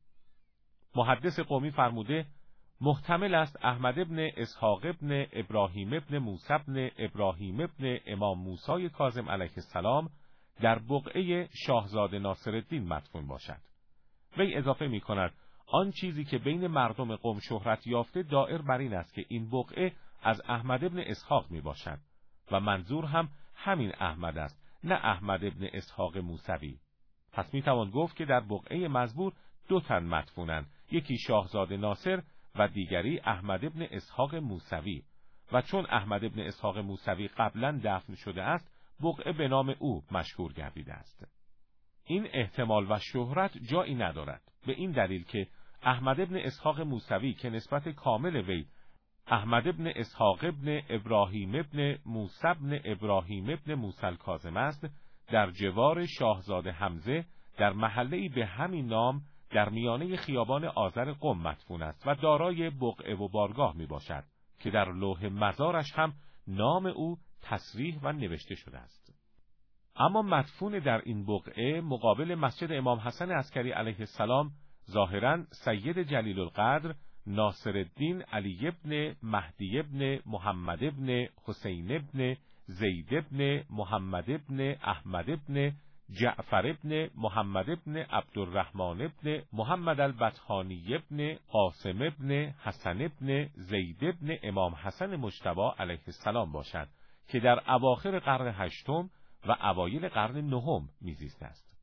محدث قمی فرموده محتمل است احمد ابن اسحاق ابن ابراهیم ابن موسی ابن ابراهیم ابن امام موسی کاظم علیه السلام در بقعه شاهزاده ناصرالدین مدفون باشد. وی اضافه می کند آن چیزی که بین مردم قم شهرت یافته دائر بر این است که این بقعه از احمد ابن اسحاق می باشد و منظور هم همین احمد است، نه احمد ابن اسحاق موسوی. پس می توان گفت که در بقعه مزبور دو تن مدفونند، یکی شاهزاده ناصر و دیگری احمد ابن اسحاق موسوی، و چون احمد ابن اسحاق موسوی قبلا دفن شده است بقعه به نام او مشهور گردیده است. این احتمال و شهرت جایی ندارد، به این دلیل که احمد ابن اسحاق موسوی که نسبت کامل وی احمد ابن اسحاق ابن ابراهیم ابن موسی ابن ابراهیم ابن موسی الکاظم است، در جوار شاهزاده حمزه در محله‌ای به همین نام در میانه خیابان آذر قم مدفون است و دارای بقعه و بارگاه می باشد که در لوح مزارش هم نام او تصریح و نوشته شده است. اما مدفون در این بقعه مقابل مسجد امام حسن عسکری علیه السلام ظاهراً سید جلیل القدر ناصرالدین علی ابن مهدی ابن محمد ابن حسین ابن زید ابن محمد ابن احمد ابن جعفر ابن محمد ابن عبدالرحمن ابن محمد البطحانی ابن قاسم ابن حسن ابن زید ابن امام حسن مجتبی علیه السلام باشد که در اواخر قرن هشتم و اوایل قرن نهم میزیسته است.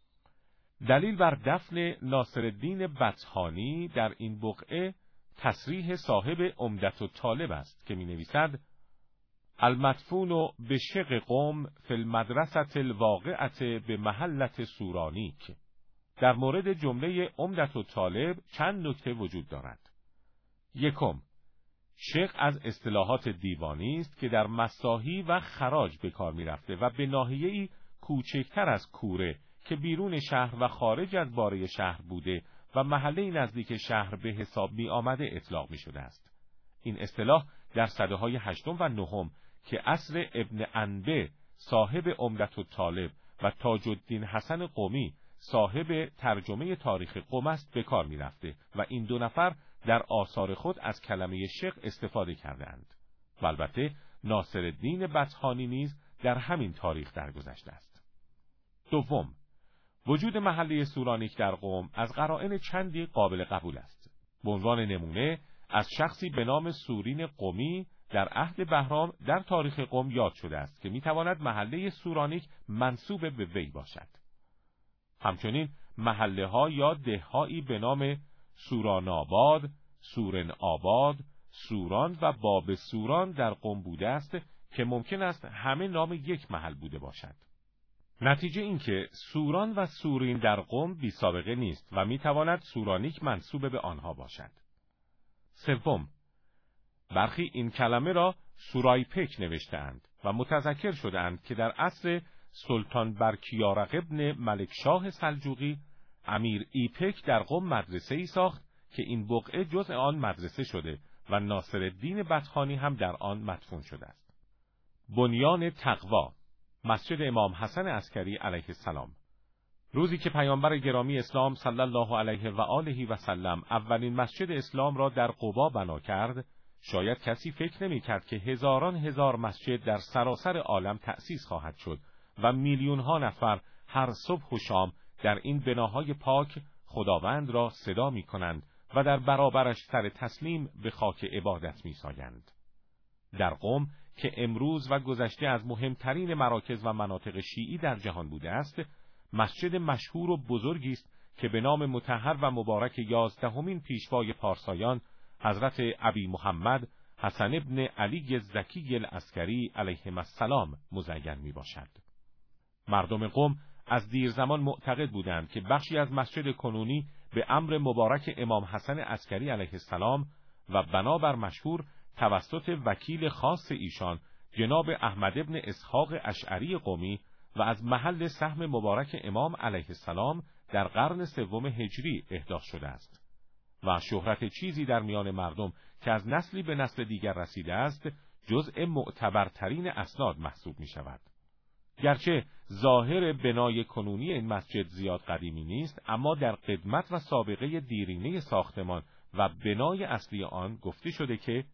دلیل بر دفن ناصرالدین بطحانی در این بقعه تصریح صاحب عمدة الطالب است که می نویسد المدفون بشق قم فی المدرسة الواقعة به محلة سورانیک. در مورد جمله عمدة الطالب چند نکته وجود دارد. یکم، شق از اصطلاحات دیوانی است که در مساحی و خراج به کار می رفته و به ناحیه‌ای کوچکتر از کوره که بیرون شهر و خارج از باره شهر بوده و محله نزدیک شهر به حساب می آمده اطلاق می شده است. این اصطلاح در سده های هشتم و نهم که عصر ابن انبه صاحب عمدة الطالب و تاج الدین حسن قمی صاحب ترجمه تاریخ قم است به کار می رفته و این دو نفر در آثار خود از کلمه شق استفاده کردند. و البته ناصرالدین بطحانی نیز در همین تاریخ درگذشته است. دوم، وجود محله سورانیک در قم از قرائن چندی قابل قبول است. به عنوان نمونه از شخصی به نام سورین قمی در عهد بهرام در تاریخ قم یاد شده است که میتواند محله سورانیک منسوب به وی باشد. همچنین محله ها یا دههایی به نام سوران آباد، سورن آباد، سوران و باب سوران در قم بوده است که ممکن است همه نام یک محل بوده باشد. نتیجه این که سوران و سورین در قم بی سابقه نیست و میتواند سورانیک منسوب به آنها باشد. سوم، برخی این کلمه را سورایپک نوشته‌اند و متذکر شده‌اند که در عصر سلطان برکیارق ابن ملکشاه سلجوقی امیر ایپک در قم مدرسه‌ای ساخت که این بقعه جزء آن مدرسه شده و ناصرالدین بطحانی هم در آن مدفون شده است. بنیان تقوا، مسجد امام حسن عسکری علیه السلام. روزی که پیامبر گرامی اسلام صلی الله علیه و آله و سلم اولین مسجد اسلام را در قبا بنا کرد، شاید کسی فکر نمی کرد که هزاران هزار مسجد در سراسر عالم تأسیس خواهد شد و میلیون ها نفر هر صبح و شام در این بناهای پاک خداوند را صدا می کنند و در برابرش سر تسلیم به خاک عبادت می سایند. در قم که امروز و گذشته از مهمترین مراکز و مناطق شیعی در جهان بوده است، مسجد مشهور و بزرگی است که به نام مطهر و مبارک یازدهمین پیشوای پارسایان حضرت ابی محمد حسن ابن علی الزکی العسکری علیهم السلام مزین می باشد. مردم قم از دیر زمان معتقد بودند که بخشی از مسجد کنونی به امر مبارک امام حسن عسکری علیه السلام و بنابر مشهور توسط وکیل خاص ایشان جناب احمد ابن اسحاق اشعری قمی و از محل سهم مبارک امام علیه السلام در قرن سوم هجری احداث شده است و شهرت چیزی در میان مردم که از نسلی به نسل دیگر رسیده است جزء معتبرترین اسناد محسوب می شود. گرچه ظاهر بنای کنونی این مسجد زیاد قدیمی نیست، اما در قدمت و سابقه دیرینه ساختمان و بنای اصلی آن گفته شده که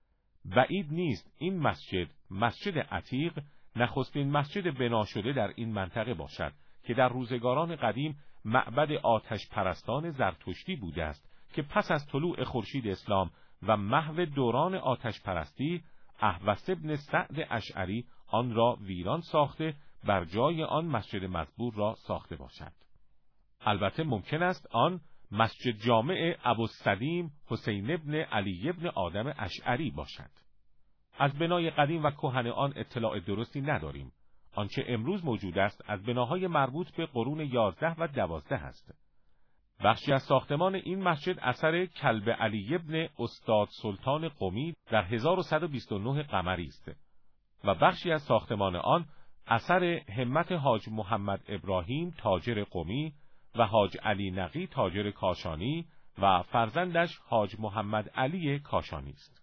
بعید نیست این مسجد، مسجد عتیق، نخستین مسجد بنا شده در این منطقه باشد که در روزگاران قدیم معبد آتش پرستان زرتشتی بوده است که پس از طلوع خورشید اسلام و محو دوران آتش پرستی احوص ابن سعد اشعری آن را ویران ساخته بر جای آن مسجد مزبور را ساخته باشد. البته ممکن است آن مسجد جامع ابوالسلیم حسین ابن علی ابن آدم اشعری باشد. از بنای قدیم و کهن آن اطلاع درستی نداریم. آنچه امروز موجود است از بناهای مربوط به قرون یازده و دوازده است. بخشی از ساختمان این مسجد اثر کلب علی ابن استاد سلطان قمی در هزار و صد و بیست و نه قمری است و بخشی از ساختمان آن اثر همت حاج محمد ابراهیم تاجر قمی و حاج علی نقی تاجر کاشانی و فرزندش حاج محمد علی کاشانی است.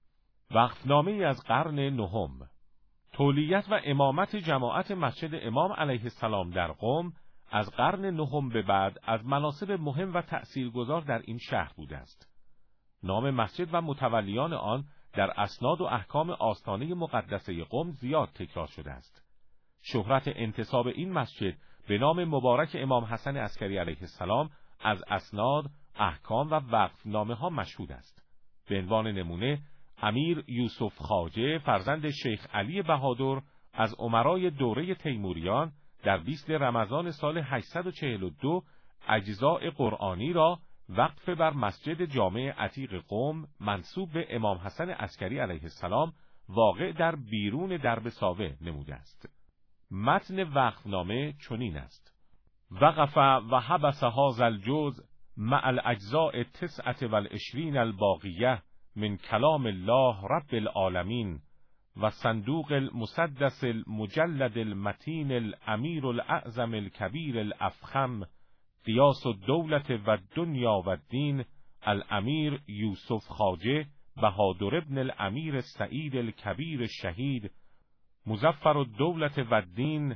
وقفنامه از قرن نهم. تولیت و امامت جماعت مسجد امام علیه السلام در قم از قرن نهم به بعد از مناصب مهم و تأثیرگذار در این شهر بوده است. نام مسجد و متولیان آن در اسناد و احکام آستانه مقدسه قم زیاد تکرار شده است. شهرت انتساب این مسجد به نام مبارک امام حسن عسکری علیه السلام از اسناد، احکام و وقفنامه ها مشهود است. به عنوان نمونه امیر یوسف خواجه فرزند شیخ علی بهادر از امرای دوره تیموریان در بیست رمضان سال هشتصد و چهل و دو اجزاء قرآنی را وقف بر مسجد جامع عتیق قم منسوب به امام حسن عسکری علیه السلام واقع در بیرون درب ساوه نموده است. متن وقفنامه چنین است: وقف و حبس هذا الجزء مع الاجزاء تسعة والعشرين الباقیه من کلام الله رب العالمین و صندوق المسدس المجلد المتین الامیر الاعظم الکبیر الافخم قیاس الدولت و الدنیا و الدین الامیر یوسف خواجه بهادر ابن الامیر سعید الکبیر الشهید مظفر الدولت و الدین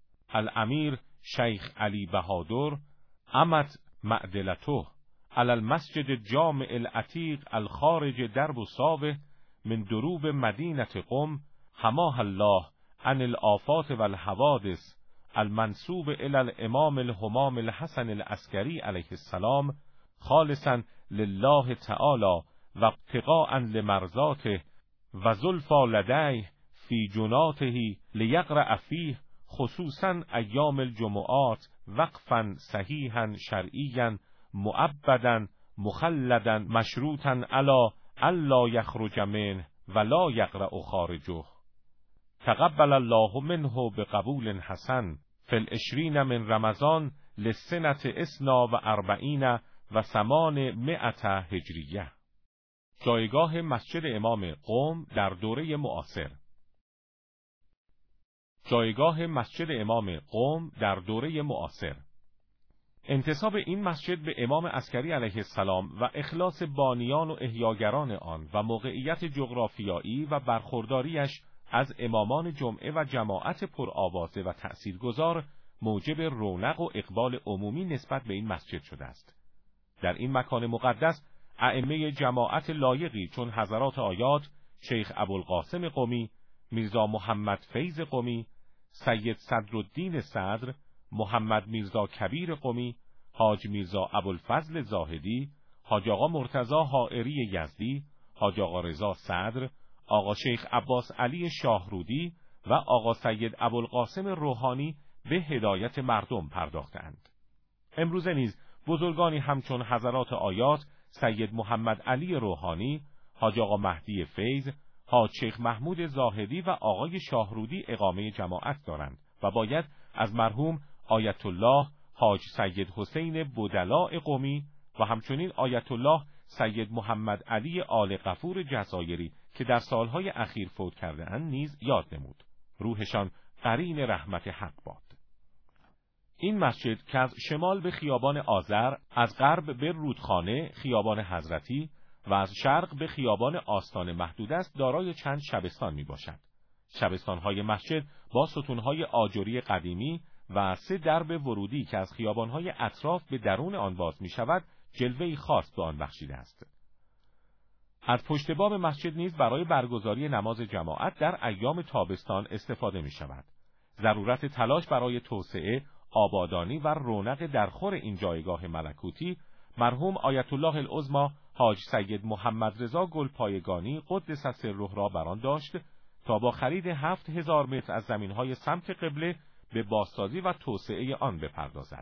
الامیر شیخ علی بهادر امت معدلته علی المسجد الجامع العتیق الخارج درب ساوه من دروب مدینه قم حماها الله عن الآفات والحوادث المنسوب الى الامام الهمام الحسن العسکری علیه السلام خالصا لله تعالی و ابتغاء لمرضاته و زلفا لدیه فی جناته لیقرأ فیه خصوصا ایام الجمعات وقفا صحیحا شرعیا مؤبدا مخلدا مشروطا علی الا یخرج منه ولا یقرأ خارجه تقبل الله منه بقبول حسن فی العشرین من رمضان لسنة اثنا و اربعین و ثمان مئة هجریه. جایگاه مسجد امام قم در دوره معاصر. جایگاه مسجد امام قم در دوره معاصر. انتساب این مسجد به امام عسکری علیه السلام و اخلاص بانیان و احیاگران آن و موقعیت جغرافیایی و برخورداریش از امامان جمعه و جماعت پرآوازه و تأثیرگذار موجب رونق و اقبال عمومی نسبت به این مسجد شده است. در این مکان مقدس ائمه جماعت لایقی چون حضرات آیات شیخ ابوالقاسم قمی، میرزا محمد فیض قمی، سید صدرالدین صدر، محمد میرزا کبیر قمی، حاج میرزا ابوالفضل زاهدی، حاج آقا مرتضی حائری یزدی، حاج آقا رضا صدر، آقا شیخ عباس علی شاهرودی و آقا سید ابوالقاسم روحانی به هدایت مردم پرداختند. امروزه نیز بزرگانی همچون حضرات آیات سید محمد علی روحانی، حاج آقا مهدی فیض، حاج شیخ محمود زاهدی و آقای شاهرودی اقامه جماعت دارند و باید از مرحوم آیت الله حاج سید حسین بدلاء قمی و همچنین آیت الله سید محمد علی آل غفور جزایری که در سالهای اخیر فوت کرده اند نیز یاد نمود. روحشان قرین رحمت حق باد. این مسجد که از شمال به خیابان آذر، از غرب به رودخانه خیابان حضرتی و از شرق به خیابان آستان محدود است، دارای چند شبستان می باشد. شبستانهای مسجد با ستونهای آجری قدیمی و سه درب ورودی که از خیابانهای اطراف به درون آن باز می شود، جلوه‌ای خاص به آن بخشیده است. از پشت بام مسجد نیز برای برگزاری نماز جماعت در ایام تابستان استفاده می شود. ضرورت تلاش برای توسعه، آبادانی و رونق درخور این جایگاه ملکوتی مرحوم آیت الله العظمی حاج سید محمد رضا گلپایگانی قدس سره را بر آن داشت تا با خرید هفت هزار متر از زمینهای سمت قبله به بازسازی و توسعه آن بپردازد.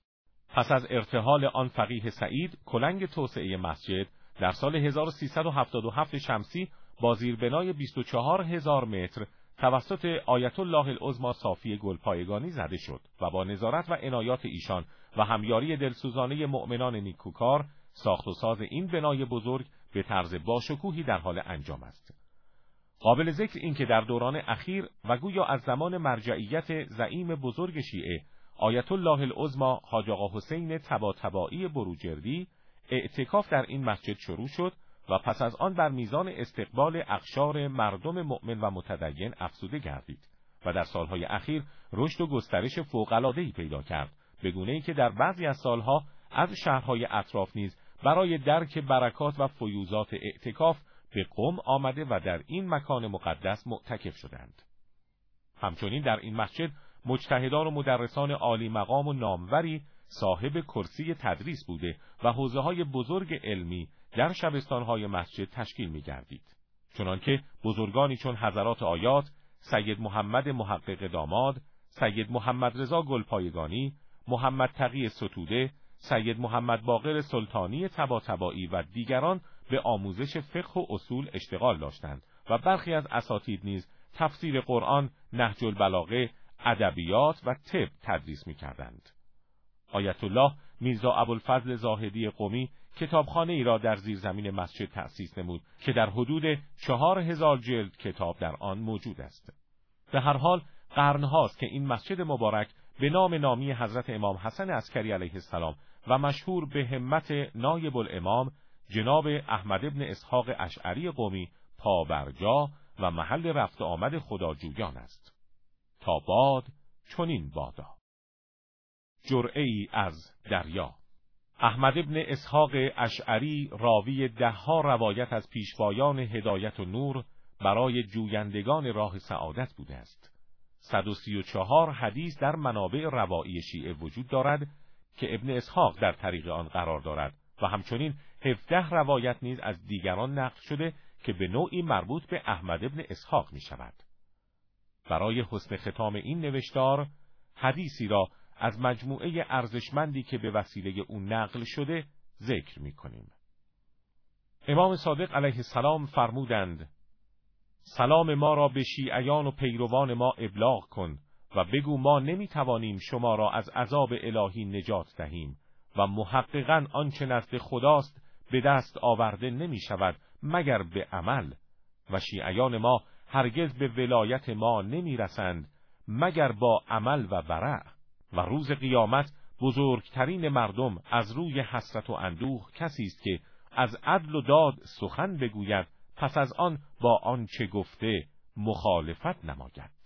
پس از ارتحال آن فقیه سعید، کلنگ توسعه مسجد در سال هزار و سیصد و هفتاد و هفت شمسی با زیربنای بیست و چهار هزار متر توسط آیت الله العظمی صافی گلپایگانی زده شد و با نظارت و عنایات ایشان و همیاری دلسوزانه مؤمنان نیکوکار، ساخت و ساز این بنای بزرگ به طرز باشکوهی در حال انجام است. قابل ذکر این که در دوران اخیر و گویا از زمان مرجعیت زعیم بزرگ شیعه آیت الله العظمی حاج آقا حسین طباطبایی بروجردی، اعتکاف در این مسجد شروع شد و پس از آن بر میزان استقبال اقشار مردم مؤمن و متدین افزوده گردید و در سالهای اخیر رشد و گسترش فوق‌العاده‌ای پیدا کرد، به گونه‌ای که در بعضی از سالها از شهرهای اطراف نیز برای درک برکات و فیوزات اعتکاف به قم آمده و در این مکان مقدس معتکف شدند. همچنین در این مسجد مجتهدان و مدرسان عالی مقام و ناموری صاحب کرسی تدریس بوده و حوزه‌های بزرگ علمی در شبستان‌های مسجد تشکیل می‌گردید. چنانکه بزرگانی چون حضرات آیات، سید محمد محقق داماد، سید محمد رضا گلپایگانی، محمد تقی ستوده، سید محمد باقر سلطانی طباطبایی و دیگران به آموزش فقه و اصول اشتغال داشتند و برخی از اساتید نیز تفسیر قرآن، نهج البلاغه، ادبیات و طب تدریس می‌کردند. آیت الله میرزا ابوالفضل زاهدی قمی کتابخانه ای را در زیرزمین مسجد تأسیس نمود که در حدود چهار هزار جلد کتاب در آن موجود است. به هر حال قرنهاست که این مسجد مبارک به نام نامی حضرت امام حسن عسکری علیه السلام و مشهور به همت نایب الامام جناب احمد ابن اسحاق اشعری قمی پابرجا و محل رفت آمد خداجویان است. تا باد چنین بادا. جرعه ای از دریا. احمد ابن اسحاق اشعری راوی دهها روایت از پیشوایان هدایت و نور برای جویندگان راه سعادت بوده است. صد و سی و چهار حدیث در منابع روایی شیعه وجود دارد که ابن اسحاق در طریق آن قرار دارد و همچنین هفده روایت نیز از دیگران نقل شده که به نوعی مربوط به احمد ابن اسحاق می شود. برای حسن ختام این نوشتار حدیثی را از مجموعه ارزشمندی که به وسیله او نقل شده ذکر می کنیم. امام صادق علیه السلام فرمودند: سلام ما را به شیعیان و پیروان ما ابلاغ کن و بگو ما نمی توانیم شما را از عذاب الهی نجات دهیم و محققاً آنچه نزد خداست به دست آورده نمی شود مگر به عمل و شیعیان ما هرگز به ولایت ما نمی رسند مگر با عمل و ورع و روز قیامت بزرگترین مردم از روی حسرت و اندوه کسی است که از عدل و داد سخن بگوید پس از آن با آنچه گفته مخالفت نماید.